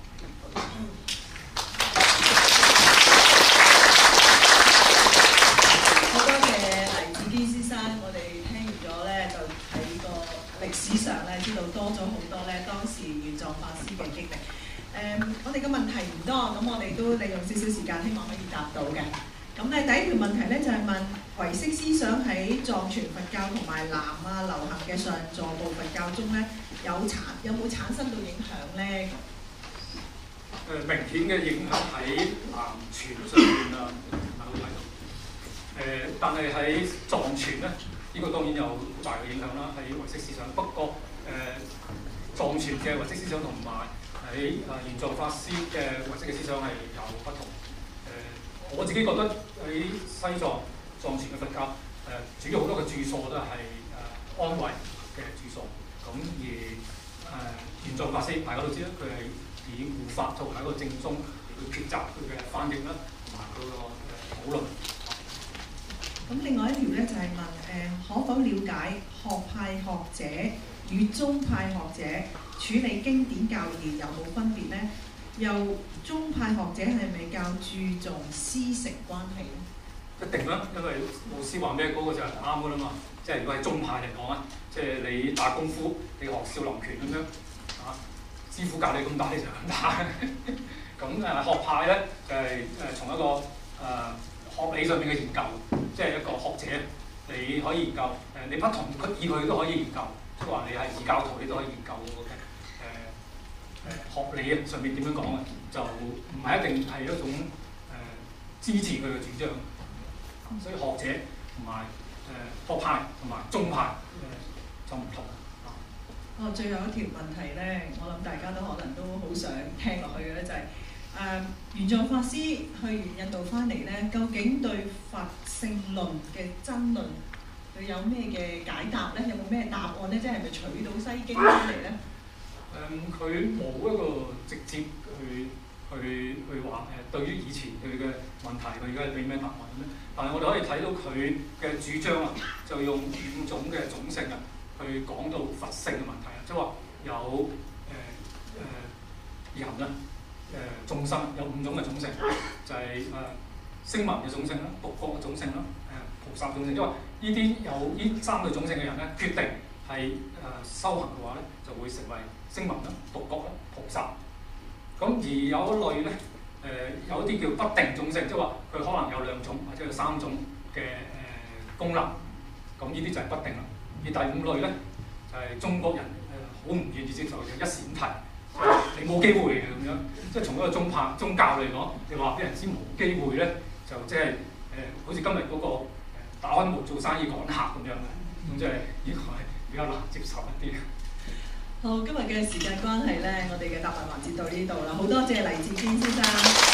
Speaker 1: 好多謝黎智堅先生，我哋聽完咗咧，就喺個歷史上咧知道多咗好多咧當時玄奘法師嘅經歷。誒、嗯，我哋嘅問題唔多，咁我哋都利用少少時間，希望可以答到嘅。咁咧第一條問題咧就係、是、問唯識思想喺藏傳佛教同埋南啊流行嘅上座部佛教中咧有產有冇產生到影響咧？
Speaker 3: 誒、呃、明顯嘅影響喺南傳上面啊，大家睇到。誒，但係喺藏傳咧，呢、這個當然有好大嘅影響啦，喺唯識思想。不過誒、呃，藏傳嘅唯識思想同埋喺啊玄奘法師嘅唯識嘅思想係有不同。誒、呃，我自己覺得喺西藏藏傳嘅佛教誒、呃，主要好多嘅著數都係誒、呃、安慰嘅著數。咁而誒玄奘法師大家都知啦，佢係以護法作為一個正宗嚟去抉擇佢嘅翻譯啦，同埋佢個誒討論。
Speaker 1: 咁另外一條咧就係、是、問誒、呃，可否了解學派學者與宗派學者處理經典教義有冇分別咧？又宗派學者係咪較注重師承關係咧？
Speaker 3: 一定啦，因為老師話咩嗰個就係啱噶啦嘛。即係如果係宗派嚟講啊，即係你打功夫，你學少林拳咁樣啊，師傅教你咁打你就咁打。咁誒、呃、學派咧就係、是、誒、呃、從一個誒、呃、學理上面嘅研究，即係一個學者，你可以研究誒、呃，你不同意佢都可以研究，即係話你係異教徒，你都可以研究嘅誒誒學理啊上面點樣講啊，就唔係一定係一種誒、呃、支持佢嘅主張。所以學者同埋誒學派同埋宗派誒、呃、就唔同。
Speaker 1: 哦，最後一條問題咧，我諗大家都可能都好想聽落去嘅咧，就係、是、誒玄奘法師去完印度翻嚟咧，究竟對佛性論嘅爭論，佢有咩嘅解答咧？有冇咩答案咧？即係係咪取到西經翻嚟咧？
Speaker 3: 誒、嗯，佢冇一個直接去去去話誒，對於以前佢嘅問題，佢而家係俾咩答案咧？但係我哋可以睇到佢嘅主張啊，就用五種嘅種性啊，去講到佛性嘅問題啊，即係話有誒誒、呃呃、人啊，誒、呃、眾生有五種嘅種性，就係誒聲聞嘅種性啦、獨覺嘅種性啦、誒、呃、菩薩種性，即係話呢啲有呢三類種性嘅人咧，決定係誒、呃、修行嘅話咧，就會成為聲聞啦、獨覺啦、菩薩。咁而有一類咧，誒、呃、有啲叫不定種性，即係話佢可能有兩種或者有三種嘅誒、呃、功能，咁呢啲就係不定啦。而第五類咧，就係、是、中國人誒好唔願意接受嘅一閃提，你冇機會嘅咁樣。即係從一個宗派宗教嚟講，你話俾人知冇機會咧，就即係誒好似今日嗰、那個、呃、打開門做生意趕客咁樣嘅，咁即係呢個係比較難接受一啲。
Speaker 1: 好，今日嘅時間關係咧，我哋嘅答問環節到呢度啦，好多謝黎智堅先生。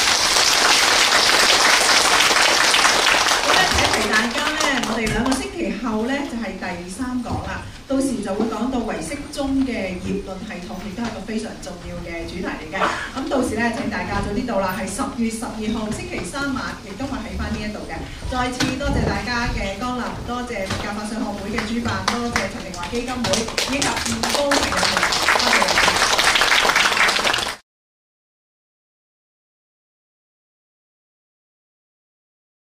Speaker 1: 好咧，提提大家咧，我哋兩個星期後咧就係、是、第三講啦，到時就會講到唯識宗嘅業論系統，亦都係一個非常重要嘅主題嚟嘅。咁到時咧請大家早啲到啦，係十月十二號星期三晚，亦都係喺翻呢一度嘅。再次多謝大家嘅光臨，多謝佛教法相學會嘅主辦，多謝陳明華基金會以及義工朋友們。